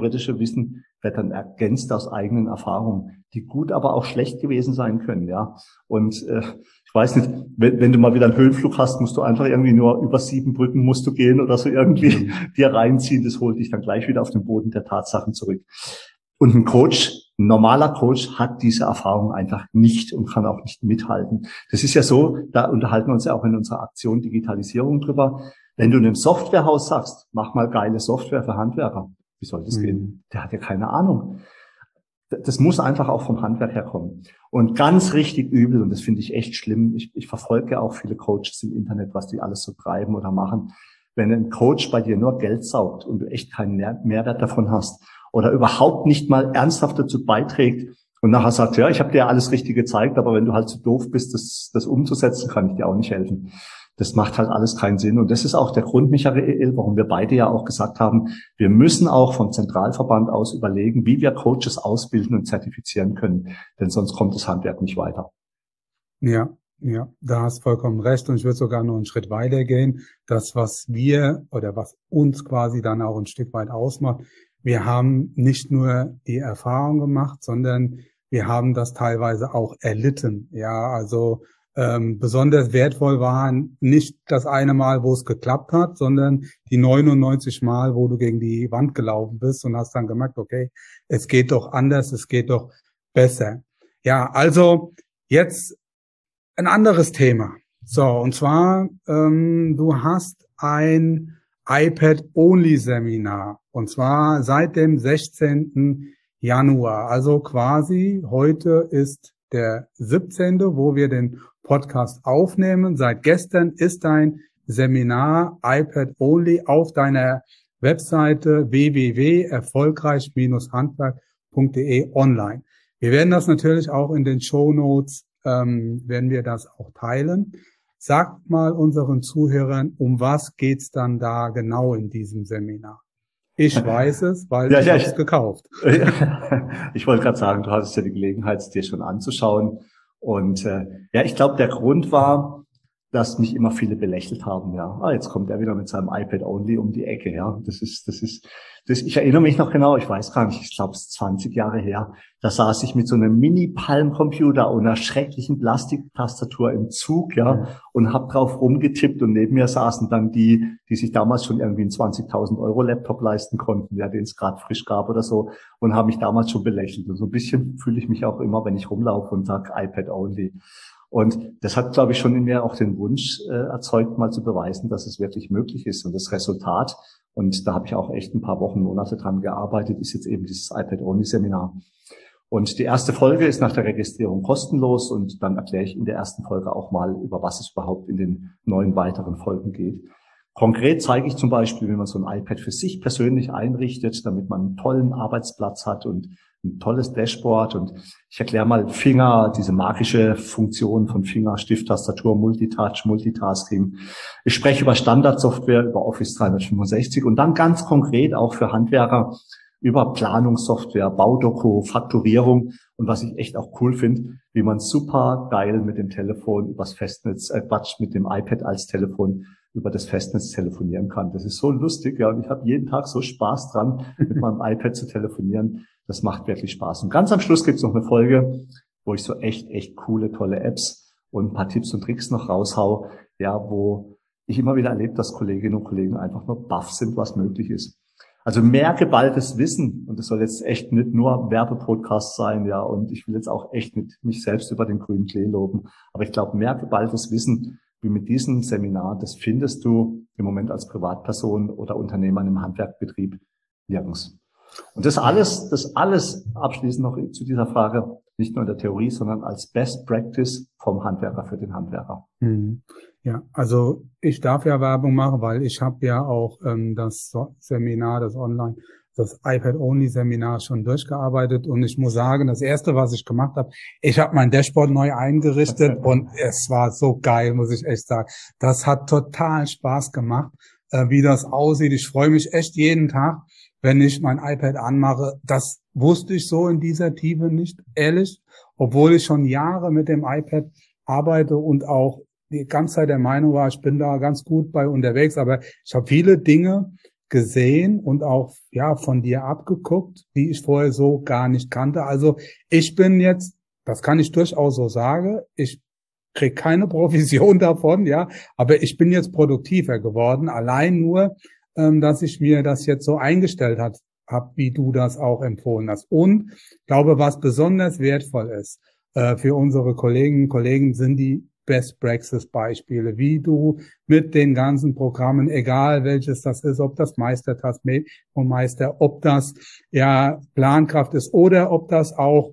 S2: wird dann ergänzt aus eigenen Erfahrungen, die gut, aber auch schlecht gewesen sein können, ja. Und ich weiß nicht, wenn du mal wieder einen Höhenflug hast, musst du einfach irgendwie nur über 7 Brücken musst du gehen oder so irgendwie dir reinziehen. Das holt dich dann gleich wieder auf den Boden der Tatsachen zurück. Und ein normaler Coach hat diese Erfahrung einfach nicht und kann auch nicht mithalten. Das ist ja so, da unterhalten wir uns ja auch in unserer Aktion Digitalisierung drüber. Wenn du einem Softwarehaus sagst, mach mal geile Software für Handwerker, wie soll das gehen? Der hat ja keine Ahnung. Das muss einfach auch vom Handwerk herkommen. Und ganz richtig übel, und das finde ich echt schlimm, ich verfolge ja auch viele Coaches im Internet, was die alles so treiben oder machen. Wenn ein Coach bei dir nur Geld saugt und du echt keinen Mehrwert davon hast oder überhaupt nicht mal ernsthaft dazu beiträgt und nachher sagt, ja, ich habe dir alles Richtige gezeigt, aber wenn du halt zu doof bist, das umzusetzen, kann ich dir auch nicht helfen. Das macht halt alles keinen Sinn. Und das ist auch der Grund, Michael, warum wir beide ja auch gesagt haben, wir müssen auch vom Zentralverband aus überlegen, wie wir Coaches ausbilden und zertifizieren können. Denn sonst kommt das Handwerk nicht weiter.
S3: Ja, da hast vollkommen recht. Und ich würde sogar noch einen Schritt weiter gehen. Das, was wir oder was uns quasi dann auch ein Stück weit ausmacht, wir haben nicht nur die Erfahrung gemacht, sondern wir haben das teilweise auch erlitten. Ja, also besonders wertvoll war nicht das eine Mal, wo es geklappt hat, sondern die 99 Mal, wo du gegen die Wand gelaufen bist und hast dann gemerkt, okay, es geht doch anders, es geht doch besser. Ja, also jetzt ein anderes Thema. So, und zwar, du hast ein iPad-Only-Seminar, und zwar seit dem 16. Januar. Also quasi heute ist der 17., wo wir den Podcast aufnehmen. Seit gestern ist dein Seminar iPad Only auf deiner Webseite www.erfolgreich-handwerk.de online. Wir werden das natürlich auch in den Shownotes, werden wir das auch teilen. Sagt mal unseren Zuhörern, um was geht's dann da genau in diesem Seminar? Ich weiß es, weil ich habe es gekauft.
S2: Ich wollte gerade sagen, du hattest ja die Gelegenheit, es dir schon anzuschauen. Und ich glaube, der Grund war, dass mich immer viele belächelt haben. Ja, jetzt kommt er wieder mit seinem iPad Only um die Ecke. Ja, das ist. Ich erinnere mich noch genau. Ich weiß gar nicht. Ich glaube, es ist 20 Jahre her. Da saß ich mit so einem Mini-Palm-Computer und einer schrecklichen Plastiktastatur im Zug, und habe drauf rumgetippt. Und neben mir saßen dann die sich damals schon irgendwie einen 20.000 € Laptop leisten konnten, den es gerade frisch gab oder so, und haben mich damals schon belächelt. Und so ein bisschen fühle ich mich auch immer, wenn ich rumlaufe und sage iPad Only. Und das hat, glaube ich, schon in mir auch den Wunsch erzeugt, mal zu beweisen, dass es wirklich möglich ist. Und das Resultat, und da habe ich auch echt ein paar Wochen, Monate dran gearbeitet, ist jetzt eben dieses iPad-Only-Seminar. Und die erste Folge ist nach der Registrierung kostenlos, und dann erkläre ich in der ersten Folge auch mal, über was es überhaupt in den 9 weiteren Folgen geht. Konkret zeige ich zum Beispiel, wie man so ein iPad für sich persönlich einrichtet, damit man einen tollen Arbeitsplatz hat und ein tolles Dashboard. Und ich erkläre mal Finger, diese magische Funktion von Finger, Stift, Tastatur, Multitouch, Multitasking. Ich spreche über Standardsoftware, über Office 365 und dann ganz konkret auch für Handwerker über Planungssoftware, Baudoku, Fakturierung, und was ich echt auch cool finde, wie man super geil mit dem Telefon übers Festnetz, mit dem iPad als Telefon über das Festnetz telefonieren kann. Das ist so lustig, ja, und ich habe jeden Tag so Spaß dran, mit meinem iPad zu telefonieren. Das macht wirklich Spaß. Und ganz am Schluss gibt's noch eine Folge, wo ich so echt coole, tolle Apps und ein paar Tipps und Tricks noch raushau, ja, wo ich immer wieder erlebe, dass Kolleginnen und Kollegen einfach nur baff sind, was möglich ist. Also mehr geballtes Wissen, und das soll jetzt echt nicht nur Werbepodcast sein, ja, und ich will jetzt auch echt nicht mich selbst über den grünen Klee loben, aber ich glaube, mehr geballtes Wissen wie mit diesem Seminar, das findest du im Moment als Privatperson oder Unternehmer in einem Handwerkbetrieb nirgends. Und das alles abschließend noch zu dieser Frage, nicht nur in der Theorie, sondern als Best Practice vom Handwerker für den Handwerker.
S3: Ja, also ich darf ja Werbung machen, weil ich habe ja auch das Seminar, das iPad-Only-Seminar schon durchgearbeitet, und ich muss sagen, das Erste, was ich gemacht habe, ich habe mein Dashboard neu eingerichtet und es war so geil, muss ich echt sagen. Das hat total Spaß gemacht, wie das aussieht. Ich freue mich echt jeden Tag, wenn ich mein iPad anmache. Das wusste ich so in dieser Tiefe nicht, ehrlich, obwohl ich schon Jahre mit dem iPad arbeite und auch die ganze Zeit der Meinung war, ich bin da ganz gut bei unterwegs, aber ich habe viele Dinge gesehen und auch von dir abgeguckt, die ich vorher so gar nicht kannte. Also ich bin jetzt, das kann ich durchaus so sagen, ich kriege keine Provision davon, aber ich bin jetzt produktiver geworden, allein nur, dass ich mir das jetzt so eingestellt habe, wie du das auch empfohlen hast. Und ich glaube, was besonders wertvoll ist für unsere Kolleginnen und Kollegen, sind die Best Practice Beispiele, wie du mit den ganzen Programmen, egal welches das ist, ob das Meistertask, Meister, ob das Plankraft ist oder ob das auch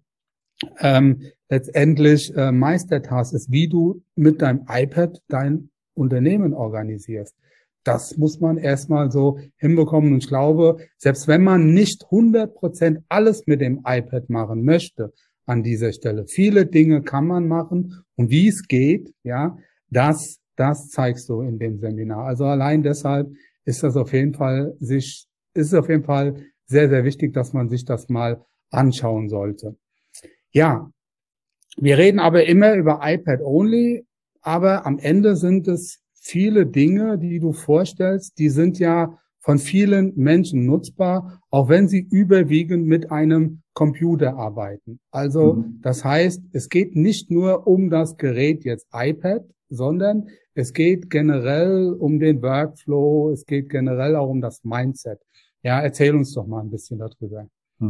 S3: letztendlich Meistertask ist, wie du mit deinem iPad dein Unternehmen organisierst. Das muss man erstmal so hinbekommen. Und ich glaube, selbst wenn man nicht 100% alles mit dem iPad machen möchte, an dieser Stelle, viele Dinge kann man machen, und wie es geht, das zeigst du in dem Seminar. Also allein deshalb ist das auf jeden Fall sehr, sehr wichtig, dass man sich das mal anschauen sollte. Ja, wir reden aber immer über iPad only, aber am Ende sind es viele Dinge, die du vorstellst, die sind ja von vielen Menschen nutzbar, auch wenn sie überwiegend mit einem Computer arbeiten. Also das heißt, es geht nicht nur um das Gerät jetzt iPad, sondern es geht generell um den Workflow, es geht generell auch um das Mindset. Ja, erzähl uns doch mal ein bisschen darüber.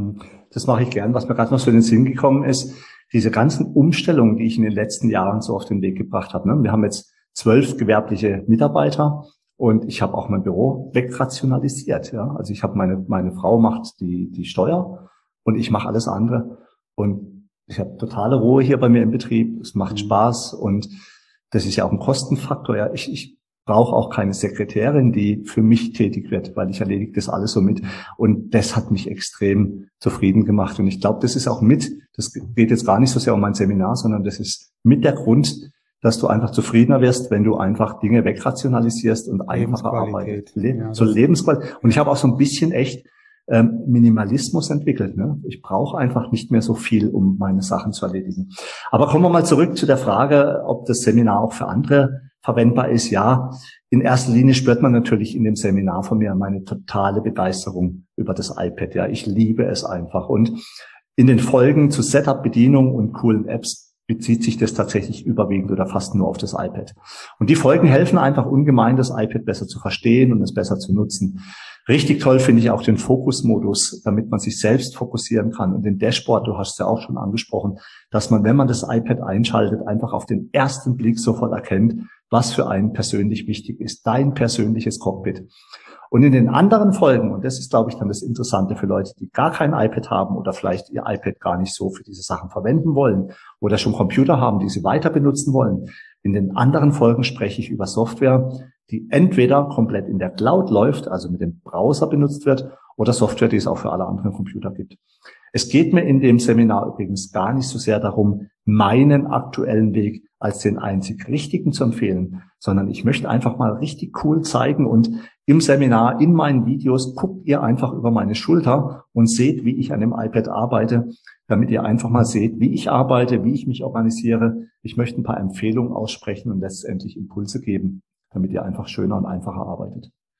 S2: Das mache ich gern. Was mir gerade noch so in den Sinn gekommen ist, diese ganzen Umstellungen, die ich in den letzten Jahren so auf den Weg gebracht habe. Wir haben jetzt 12 gewerbliche Mitarbeiter. Und ich habe auch mein Büro wegrationalisiert. Also ich habe meine Frau macht die Steuer und ich mache alles andere. Und ich habe totale Ruhe hier bei mir im Betrieb. Es macht Spaß und das ist ja auch ein Kostenfaktor. Ja, ich brauche auch keine Sekretärin, die für mich tätig wird, weil ich erledige das alles so mit. Und das hat mich extrem zufrieden gemacht. Und ich glaube, das ist auch das geht jetzt gar nicht so sehr um mein Seminar, sondern das ist mit der Grund, dass du einfach zufriedener wirst, wenn du einfach Dinge wegrationalisierst und einfacher arbeitest. So Lebensqualität. Und ich habe auch so ein bisschen echt Minimalismus entwickelt. Ich brauche einfach nicht mehr so viel, um meine Sachen zu erledigen. Aber kommen wir mal zurück zu der Frage, ob das Seminar auch für andere verwendbar ist. Ja, in erster Linie spürt man natürlich in dem Seminar von mir meine totale Begeisterung über das iPad. Ja, ich liebe es einfach. Und in den Folgen zu Setup, Bedienung und coolen Apps bezieht sich das tatsächlich überwiegend oder fast nur auf das iPad. Und die Folgen helfen einfach ungemein, das iPad besser zu verstehen und es besser zu nutzen. Richtig toll finde ich auch den Fokusmodus, damit man sich selbst fokussieren kann. Und den Dashboard, du hast es ja auch schon angesprochen, dass man, wenn man das iPad einschaltet, einfach auf den ersten Blick sofort erkennt, was für einen persönlich wichtig ist. Dein persönliches Cockpit. Und in den anderen Folgen, und das ist, glaube ich, dann das Interessante für Leute, die gar kein iPad haben oder vielleicht ihr iPad gar nicht so für diese Sachen verwenden wollen oder schon Computer haben, die sie weiter benutzen wollen. In den anderen Folgen spreche ich über Software, die entweder komplett in der Cloud läuft, also mit dem Browser benutzt wird, oder Software, die es auch für alle anderen Computer gibt. Es geht mir in dem Seminar übrigens gar nicht so sehr darum, meinen aktuellen Weg als den einzig richtigen zu empfehlen, sondern ich möchte einfach mal richtig cool zeigen, und im Seminar, in meinen Videos, guckt ihr einfach über meine Schulter und seht, wie ich an dem iPad arbeite, damit ihr einfach mal seht, wie ich arbeite, wie ich mich organisiere. Ich möchte ein paar Empfehlungen aussprechen und letztendlich Impulse geben, damit ihr einfach schöner und einfacher arbeitet.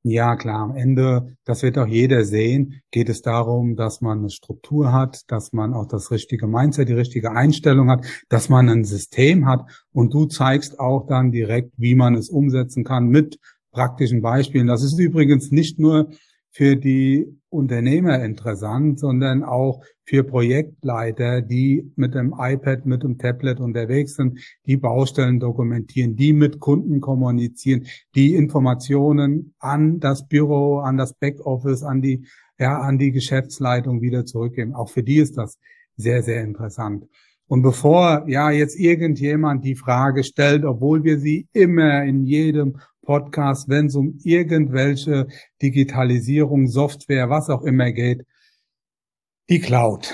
S3: Ja, klar. Am Ende, das wird auch jeder sehen, geht es darum, dass man eine Struktur hat, dass man auch das richtige Mindset, die richtige Einstellung hat, dass man ein System hat und du zeigst auch dann direkt, wie man es umsetzen kann mit praktischen Beispielen. Das ist übrigens nicht nur für die Unternehmer interessant, sondern auch für Projektleiter, die mit dem iPad, mit dem Tablet unterwegs sind, die Baustellen dokumentieren, die mit Kunden kommunizieren, die Informationen an das Büro, an das Backoffice, an die Geschäftsleitung wieder zurückgeben. Auch für die ist das sehr, sehr interessant. Und bevor jetzt irgendjemand die Frage stellt, obwohl wir sie immer in jedem Podcast, wenn es um irgendwelche Digitalisierung, Software, was auch immer geht, die Cloud,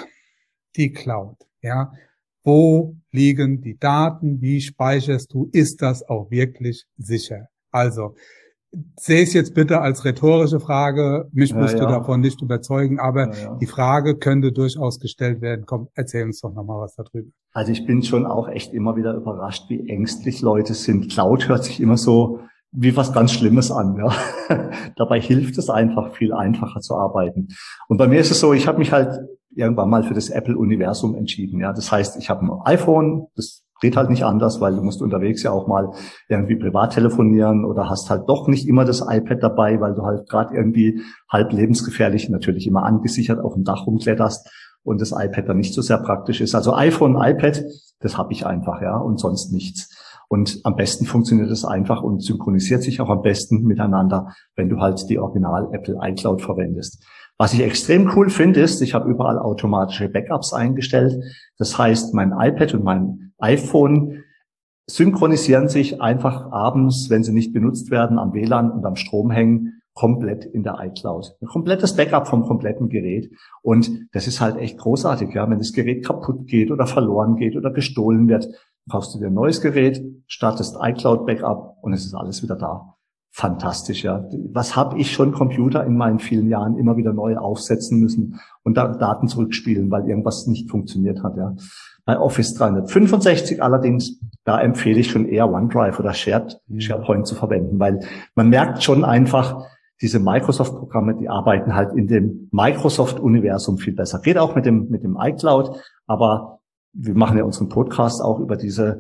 S3: ja. Wo liegen die Daten? Wie speicherst du? Ist das auch wirklich sicher? Also, sehe es jetzt bitte als rhetorische Frage. Mich musst du davon nicht überzeugen, aber die Frage könnte durchaus gestellt werden. Komm, erzähl uns doch nochmal was darüber.
S2: Also ich bin schon auch echt immer wieder überrascht, wie ängstlich Leute sind. Cloud hört sich immer so wie was ganz Schlimmes an. Ja. Dabei hilft es einfach, viel einfacher zu arbeiten. Und bei mir ist es so, ich habe mich halt irgendwann mal für das Apple-Universum entschieden. Ja. Das heißt, ich habe ein iPhone, das geht halt nicht anders, weil du musst unterwegs ja auch mal irgendwie privat telefonieren oder hast halt doch nicht immer das iPad dabei, weil du halt gerade irgendwie halb lebensgefährlich natürlich immer angesichert auf dem Dach rumkletterst und das iPad dann nicht so sehr praktisch ist. Also iPhone, iPad, das habe ich einfach, ja, und sonst nichts. Und am besten funktioniert es einfach und synchronisiert sich auch am besten miteinander, wenn du halt die Original Apple iCloud verwendest. Was ich extrem cool finde, ist, ich habe überall automatische Backups eingestellt. Das heißt, mein iPad und mein iPhone synchronisieren sich einfach abends, wenn sie nicht benutzt werden, am WLAN und am Strom hängen, komplett in der iCloud. Ein komplettes Backup vom kompletten Gerät. Und das ist halt echt großartig, ja. Wenn das Gerät kaputt geht oder verloren geht oder gestohlen wird, kaufst du dir ein neues Gerät, startest iCloud-Backup und es ist alles wieder da. Fantastisch, ja. Was habe ich schon Computer in meinen vielen Jahren immer wieder neu aufsetzen müssen und da Daten zurückspielen, weil irgendwas nicht funktioniert hat, ja. Bei Office 365 allerdings, da empfehle ich schon eher OneDrive oder SharePoint zu verwenden, weil man merkt schon einfach, diese Microsoft-Programme, die arbeiten halt in dem Microsoft-Universum viel besser. Geht auch mit dem iCloud, aber wir machen ja unseren Podcast auch über diese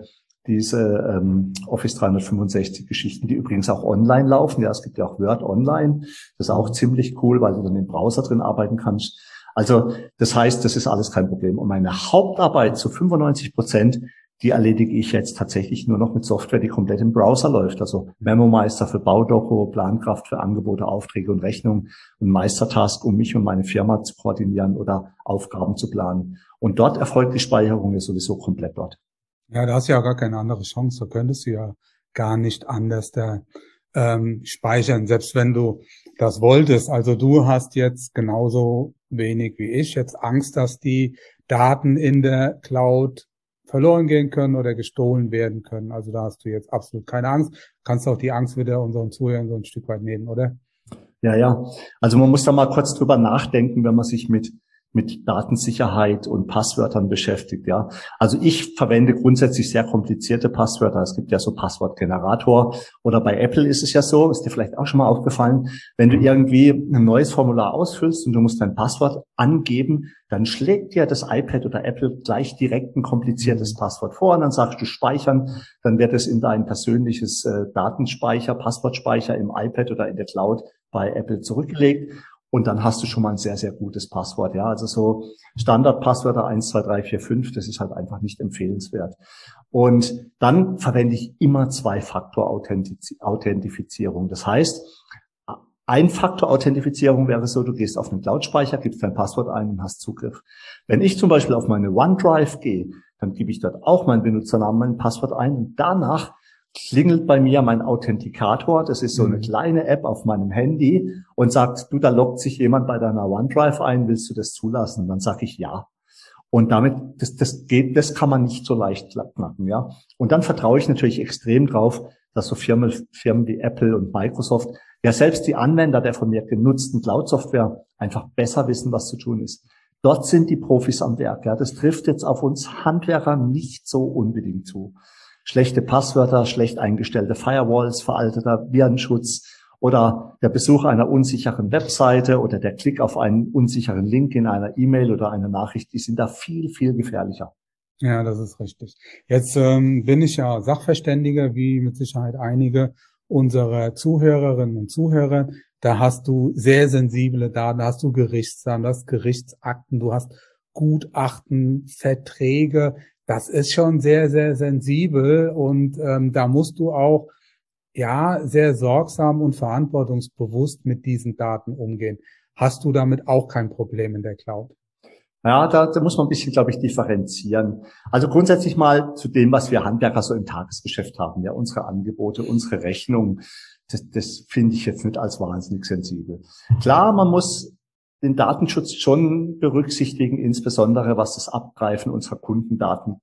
S2: Office 365 Geschichten, die übrigens auch online laufen. Ja, es gibt ja auch Word online. Das ist auch ziemlich cool, weil du dann im Browser drin arbeiten kannst. Also, das heißt, das ist alles kein Problem. Und meine Hauptarbeit zu 95%, die erledige ich jetzt tatsächlich nur noch mit Software, die komplett im Browser läuft. Also MemoMeister für Baudoku, Plankraft für Angebote, Aufträge und Rechnungen und Meistertask, um mich und meine Firma zu koordinieren oder Aufgaben zu planen. Und dort erfolgt die Speicherung ja sowieso komplett dort.
S3: Ja, da hast du ja gar keine andere Chance. Da könntest du ja gar nicht anders da speichern, selbst wenn du das wolltest. Also du hast jetzt genauso wenig wie ich jetzt Angst, dass die Daten in der Cloud verloren gehen können oder gestohlen werden können. Also da hast du jetzt absolut keine Angst. Kannst auch die Angst wieder unseren Zuhörern so ein Stück weit nehmen, oder?
S2: Ja. Also man muss da mal kurz drüber nachdenken, wenn man sich mit Datensicherheit und Passwörtern beschäftigt, ja. Also ich verwende grundsätzlich sehr komplizierte Passwörter. Es gibt ja so Passwortgenerator oder bei Apple ist es ja so, ist dir vielleicht auch schon mal aufgefallen, wenn du irgendwie ein neues Formular ausfüllst und du musst dein Passwort angeben, dann schlägt dir das iPad oder Apple gleich direkt ein kompliziertes Passwort vor und dann sagst du speichern, dann wird es in dein persönliches Datenspeicher, Passwortspeicher im iPad oder in der Cloud bei Apple zurückgelegt. Und dann hast du schon mal ein sehr, sehr gutes Passwort. Ja, also so Standardpasswörter 1, 2, 3, 4, 5, das ist halt einfach nicht empfehlenswert. Und dann verwende ich immer Zwei-Faktor-Authentifizierung. Das heißt, Ein-Faktor-Authentifizierung wäre so, du gehst auf einen Cloud-Speicher, gibst dein Passwort ein und hast Zugriff. Wenn ich zum Beispiel auf meine OneDrive gehe, dann gebe ich dort auch meinen Benutzernamen, mein Passwort ein und danach klingelt bei mir mein Authentikator, das ist so eine kleine App auf meinem Handy und sagt, du, da loggt sich jemand bei deiner OneDrive ein, willst du das zulassen? Und dann sage ich ja. Und damit, das kann man nicht so leicht knacken, ja. Und dann vertraue ich natürlich extrem drauf, dass so Firmen wie Apple und Microsoft, ja selbst die Anwender der von mir genutzten Cloud-Software einfach besser wissen, was zu tun ist. Dort sind die Profis am Werk, ja. Das trifft jetzt auf uns Handwerker nicht so unbedingt zu. Schlechte Passwörter, schlecht eingestellte Firewalls, veralteter Virenschutz oder der Besuch einer unsicheren Webseite oder der Klick auf einen unsicheren Link in einer E-Mail oder einer Nachricht, die sind da viel, viel gefährlicher.
S3: Ja, das ist richtig. Jetzt bin ich ja Sachverständiger, wie mit Sicherheit einige unserer Zuhörerinnen und Zuhörer. Da hast du sehr sensible Daten, da hast du Gerichtsdaten, du hast Gerichtsakten, du hast Gutachten, Verträge. Das ist schon sehr, sehr sensibel und da musst du auch sehr sorgsam und verantwortungsbewusst mit diesen Daten umgehen. Hast du damit auch kein Problem in der Cloud?
S2: Ja, da muss man ein bisschen, glaube ich, differenzieren. Also grundsätzlich mal zu dem, was wir Handwerker so im Tagesgeschäft haben. Ja, unsere Angebote, unsere Rechnungen, das finde ich jetzt nicht als wahnsinnig sensibel. Klar, man muss den Datenschutz schon berücksichtigen, insbesondere was das Abgreifen unserer Kundendaten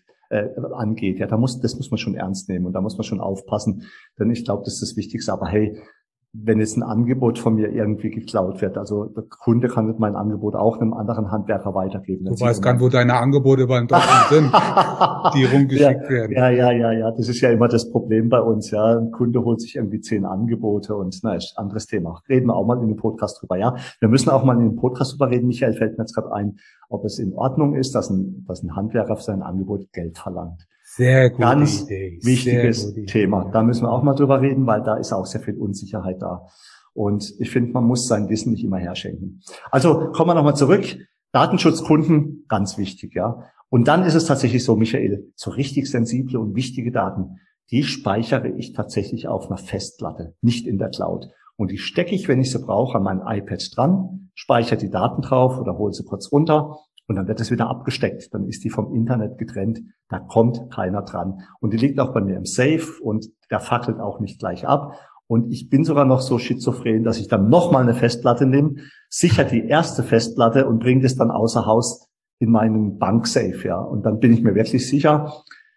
S2: angeht. Ja, das muss man schon ernst nehmen und da muss man schon aufpassen, denn ich glaube, das ist das Wichtigste. Aber hey, wenn jetzt ein Angebot von mir irgendwie geklaut wird, also der Kunde kann mit meinem Angebot auch einem anderen Handwerker weitergeben.
S3: Du weißt gar nicht, wo deine Angebote über den Deutschland sind, die rumgeschickt werden.
S2: Ja. Das ist ja immer das Problem bei uns. Ja, ein Kunde holt sich irgendwie 10 Angebote und ist ein anderes Thema. Reden wir auch mal in dem Podcast drüber. Ja, wir müssen auch mal in dem Podcast drüber reden. Michael, fällt mir jetzt gerade ein, ob es in Ordnung ist, dass ein Handwerker für sein Angebot Geld verlangt.
S3: Sehr gute
S2: Ganz
S3: Idee.
S2: Wichtiges Thema. Da müssen wir auch mal drüber reden, weil da ist auch sehr viel Unsicherheit da. Und ich finde, man muss sein Wissen nicht immer herschenken. Also kommen wir nochmal zurück. Datenschutzkunden, ganz wichtig, ja. Und dann ist es tatsächlich so, Michael, so richtig sensible und wichtige Daten, die speichere ich tatsächlich auf einer Festplatte, nicht in der Cloud. Und die stecke ich, wenn ich sie brauche, an mein iPad dran, speichere die Daten drauf oder hole sie kurz runter. Und dann wird es wieder abgesteckt. Dann ist die vom Internet getrennt. Da kommt keiner dran. Und die liegt auch bei mir im Safe und der fackelt auch nicht gleich ab. Und ich bin sogar noch so schizophren, dass ich dann nochmal eine Festplatte nehme, sicher die erste Festplatte und bringe das dann außer Haus in meinen Banksafe, ja. Und dann bin ich mir wirklich sicher,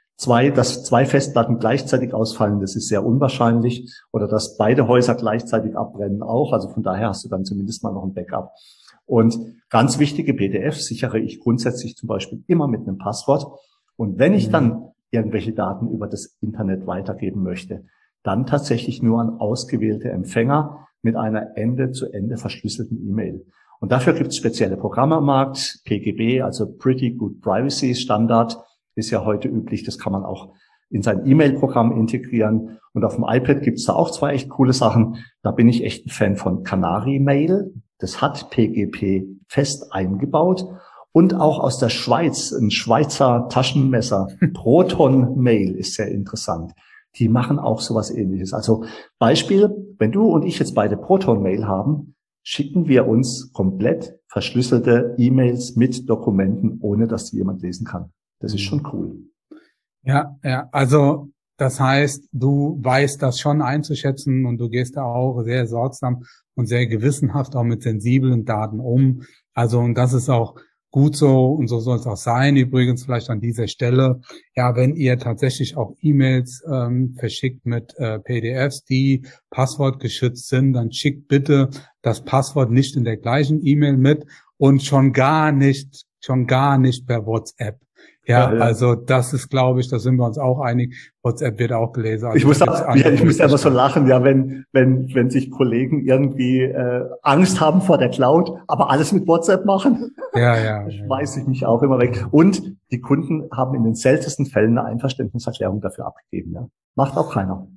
S2: dass 2 Festplatten gleichzeitig ausfallen, das ist sehr unwahrscheinlich. Oder dass beide Häuser gleichzeitig abbrennen auch. Also von daher hast du dann zumindest mal noch ein Backup. Und ganz wichtige PDFs sichere ich grundsätzlich zum Beispiel immer mit einem Passwort. Und wenn ich dann irgendwelche Daten über das Internet weitergeben möchte, dann tatsächlich nur an ausgewählte Empfänger mit einer Ende-zu-Ende verschlüsselten E-Mail. Und dafür gibt es spezielle Programme am Markt. PGB, also Pretty Good Privacy Standard, ist ja heute üblich. Das kann man auch in sein E-Mail-Programm integrieren. Und auf dem iPad gibt es da auch 2 echt coole Sachen. Da bin ich echt ein Fan von Canary Mail. Das hat PGP fest eingebaut. Und auch aus der Schweiz, ein Schweizer Taschenmesser, Proton Mail ist sehr interessant. Die machen auch sowas Ähnliches. Also Beispiel, wenn du und ich jetzt beide Proton Mail haben, schicken wir uns komplett verschlüsselte E-Mails mit Dokumenten, ohne dass die jemand lesen kann. Das ist schon cool.
S3: Ja, also das heißt, du weißt das schon einzuschätzen und du gehst da auch sehr sorgsam und sehr gewissenhaft auch mit sensiblen Daten um. Also und das ist auch gut so und so soll es auch sein. Übrigens vielleicht an dieser Stelle, ja, wenn ihr tatsächlich auch E-Mails verschickt mit PDFs, die passwortgeschützt sind, dann schickt bitte das Passwort nicht in der gleichen E-Mail mit und schon gar nicht per WhatsApp. Ja, also das ist, glaube ich, da sind wir uns auch einig. WhatsApp wird auch gelesen. Also
S2: ich muss einfach so lachen, ja, wenn sich Kollegen irgendwie Angst haben vor der Cloud, aber alles mit WhatsApp machen.
S3: Ja.
S2: Schmeiße ich mich auch immer weg. Und die Kunden haben in den seltensten Fällen eine Einverständniserklärung dafür abgegeben. Ja, macht auch keiner.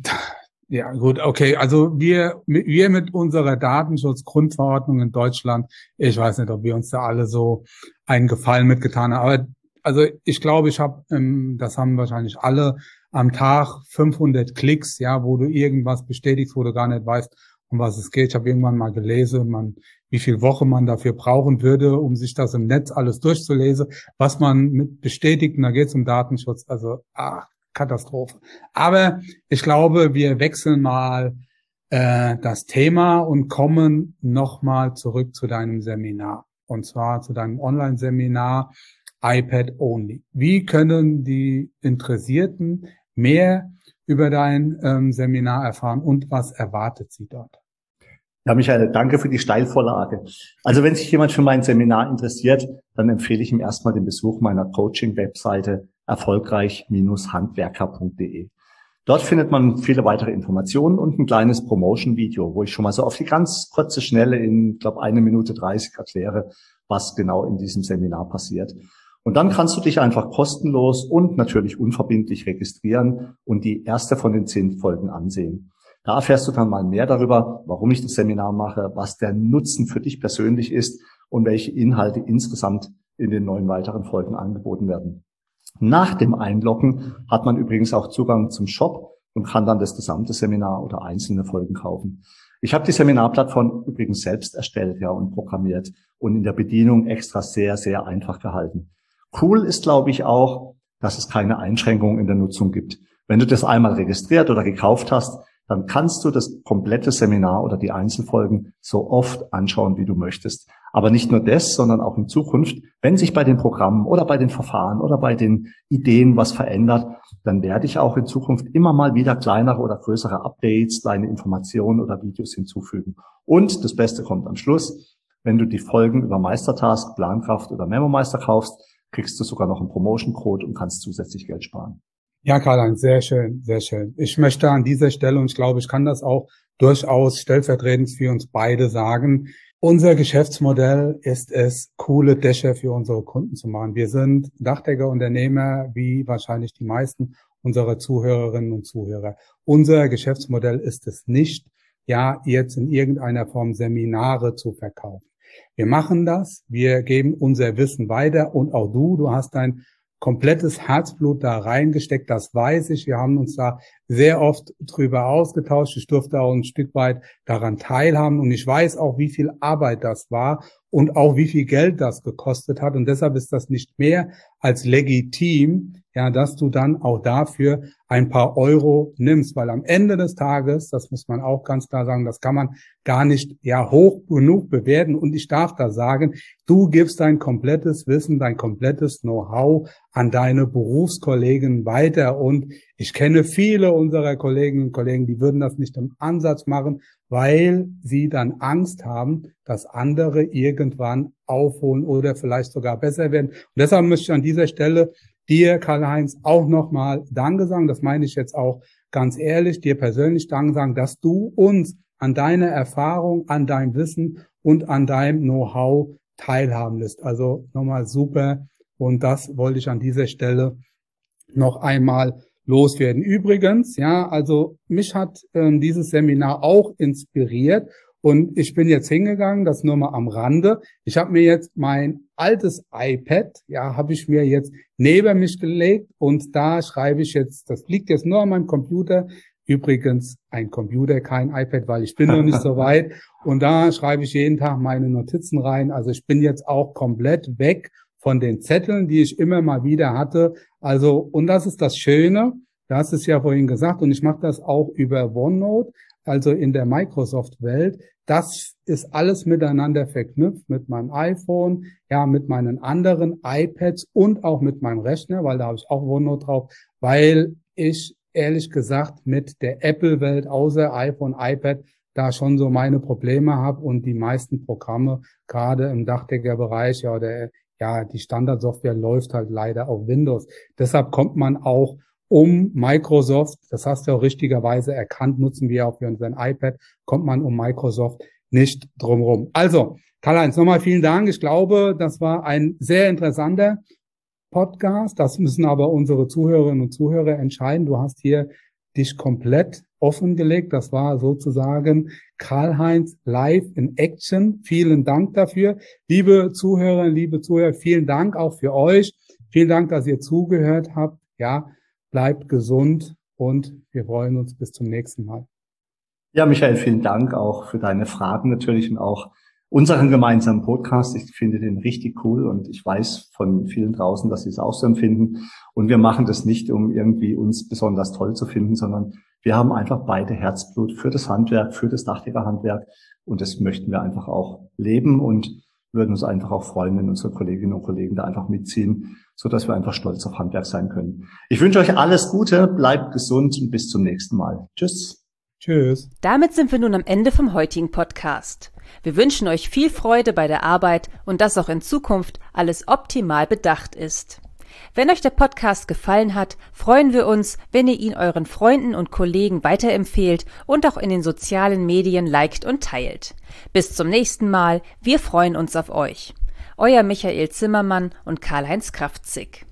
S3: Ja, gut, okay. Also wir mit unserer Datenschutzgrundverordnung in Deutschland, ich weiß nicht, ob wir uns da alle so einen Gefallen mitgetan haben, aber also ich glaube, das haben wahrscheinlich alle am Tag 500 Klicks, ja, wo du irgendwas bestätigst, wo du gar nicht weißt, um was es geht. Ich habe irgendwann mal gelesen, wie viel Woche man dafür brauchen würde, um sich das im Netz alles durchzulesen, was man mit bestätigt. Und da geht es um Datenschutz. Also Katastrophe. Aber ich glaube, wir wechseln mal das Thema und kommen nochmal zurück zu deinem Seminar. Und zwar zu deinem Online-Seminar iPad Only. Wie können die Interessierten mehr über dein Seminar erfahren und was erwartet sie dort?
S2: Ja, Michael, danke für die Steilvorlage. Also wenn sich jemand für mein Seminar interessiert, dann empfehle ich ihm erstmal den Besuch meiner Coaching-Webseite erfolgreich-handwerker.de. Dort findet man viele weitere Informationen und ein kleines Promotion-Video, wo ich schon mal so auf die ganz kurze Schnelle in, 1 Minute 30 erkläre, was genau in diesem Seminar passiert. Und dann kannst du dich einfach kostenlos und natürlich unverbindlich registrieren und die erste von den 10 Folgen ansehen. Da erfährst du dann mal mehr darüber, warum ich das Seminar mache, was der Nutzen für dich persönlich ist und welche Inhalte insgesamt in den 9 weiteren Folgen angeboten werden. Nach dem Einloggen hat man übrigens auch Zugang zum Shop und kann dann das gesamte Seminar oder einzelne Folgen kaufen. Ich habe die Seminarplattform übrigens selbst erstellt, und programmiert und in der Bedienung extra sehr, sehr einfach gehalten. Cool ist, glaube ich, auch, dass es keine Einschränkungen in der Nutzung gibt. Wenn du das einmal registriert oder gekauft hast, dann kannst du das komplette Seminar oder die Einzelfolgen so oft anschauen, wie du möchtest. Aber nicht nur das, sondern auch in Zukunft, wenn sich bei den Programmen oder bei den Verfahren oder bei den Ideen was verändert, dann werde ich auch in Zukunft immer mal wieder kleinere oder größere Updates, kleine Informationen oder Videos hinzufügen. Und das Beste kommt am Schluss. Wenn du die Folgen über Meistertask, Plankraft oder MemoMeister kaufst, kriegst du sogar noch einen Promotion-Code und kannst zusätzlich Geld sparen.
S3: Ja, Karl-Heinz, sehr schön, sehr schön. Ich möchte an dieser Stelle, und ich glaube, ich kann das auch durchaus stellvertretend für uns beide sagen, unser Geschäftsmodell ist es, coole Dächer für unsere Kunden zu machen. Wir sind Dachdeckerunternehmer, wie wahrscheinlich die meisten unserer Zuhörerinnen und Zuhörer. Unser Geschäftsmodell ist es nicht, jetzt in irgendeiner Form Seminare zu verkaufen. Wir machen das, wir geben unser Wissen weiter und auch du hast dein komplettes Herzblut da reingesteckt, das weiß ich. Wir haben uns da sehr oft drüber ausgetauscht. Ich durfte auch ein Stück weit daran teilhaben und ich weiß auch, wie viel Arbeit das war und auch wie viel Geld das gekostet hat. Und deshalb ist das nicht mehr als legitim, dass du dann auch dafür ein paar Euro nimmst, weil am Ende des Tages, das muss man auch ganz klar sagen, das kann man gar nicht hoch genug bewerten. Und ich darf da sagen, du gibst dein komplettes Wissen, dein komplettes Know-how an deine Berufskollegen weiter. Und ich kenne viele unserer Kolleginnen und Kollegen, die würden das nicht im Ansatz machen, weil sie dann Angst haben, dass andere irgendwann aufholen oder vielleicht sogar besser werden. Und deshalb möchte ich an dieser Stelle dir, Karl-Heinz, auch nochmal Danke sagen. Das meine ich jetzt auch ganz ehrlich, dir persönlich Danke sagen, dass du uns an deiner Erfahrung, an deinem Wissen und an deinem Know-how teilhaben lässt. Also nochmal super. Und das wollte ich an dieser Stelle noch einmal loswerden. Übrigens, also mich hat dieses Seminar auch inspiriert. Und ich bin jetzt hingegangen, das nur mal am Rande. Ich habe mir jetzt mein altes iPad, habe ich mir jetzt neben mich gelegt und da schreibe ich jetzt, das liegt jetzt nur an meinem Computer. Übrigens ein Computer, kein iPad, weil ich bin noch nicht so weit. Und da schreibe ich jeden Tag meine Notizen rein. Also ich bin jetzt auch komplett weg von den Zetteln, die ich immer mal wieder hatte. Also, und das ist das Schöne, du hast es ja vorhin gesagt, und ich mache das auch über OneNote, also in der Microsoft-Welt. Das ist alles miteinander verknüpft mit meinem iPhone, mit meinen anderen iPads und auch mit meinem Rechner, weil da habe ich auch OneNote drauf, weil ich ehrlich gesagt mit der Apple-Welt außer iPhone, iPad da schon so meine Probleme habe und die meisten Programme, gerade im Dachdeckerbereich, die Standardsoftware läuft halt leider auf Windows. Deshalb kommt man auch um Microsoft, das hast du auch richtigerweise erkannt, nutzen wir auch für unseren iPad, kommt man um Microsoft nicht drumherum. Also, Karl-Heinz, nochmal vielen Dank. Ich glaube, das war ein sehr interessanter Podcast. Das müssen aber unsere Zuhörerinnen und Zuhörer entscheiden. Du hast hier dich komplett offengelegt. Das war sozusagen Karl-Heinz live in Action. Vielen Dank dafür. Liebe Zuhörerinnen, liebe Zuhörer, vielen Dank auch für euch. Vielen Dank, dass ihr zugehört habt. Bleibt gesund und wir freuen uns bis zum nächsten Mal.
S2: Ja, Michael, vielen Dank auch für deine Fragen natürlich und auch unseren gemeinsamen Podcast. Ich finde den richtig cool und ich weiß von vielen draußen, dass sie es auch so empfinden. Und wir machen das nicht, um irgendwie uns besonders toll zu finden, sondern wir haben einfach beide Herzblut für das Handwerk, für das Dachdeckerhandwerk und das möchten wir einfach auch leben und würden uns einfach auch freuen, wenn unsere Kolleginnen und Kollegen da einfach mitziehen, so dass wir einfach stolz auf Handwerk sein können. Ich wünsche euch alles Gute, bleibt gesund und bis zum nächsten Mal. Tschüss.
S3: Tschüss.
S1: Damit sind wir nun am Ende vom heutigen Podcast. Wir wünschen euch viel Freude bei der Arbeit und dass auch in Zukunft alles optimal bedacht ist. Wenn euch der Podcast gefallen hat, freuen wir uns, wenn ihr ihn euren Freunden und Kollegen weiterempfehlt und auch in den sozialen Medien liked und teilt. Bis zum nächsten Mal, wir freuen uns auf euch. Euer Michael Zimmermann und Karl-Heinz Kraftzig.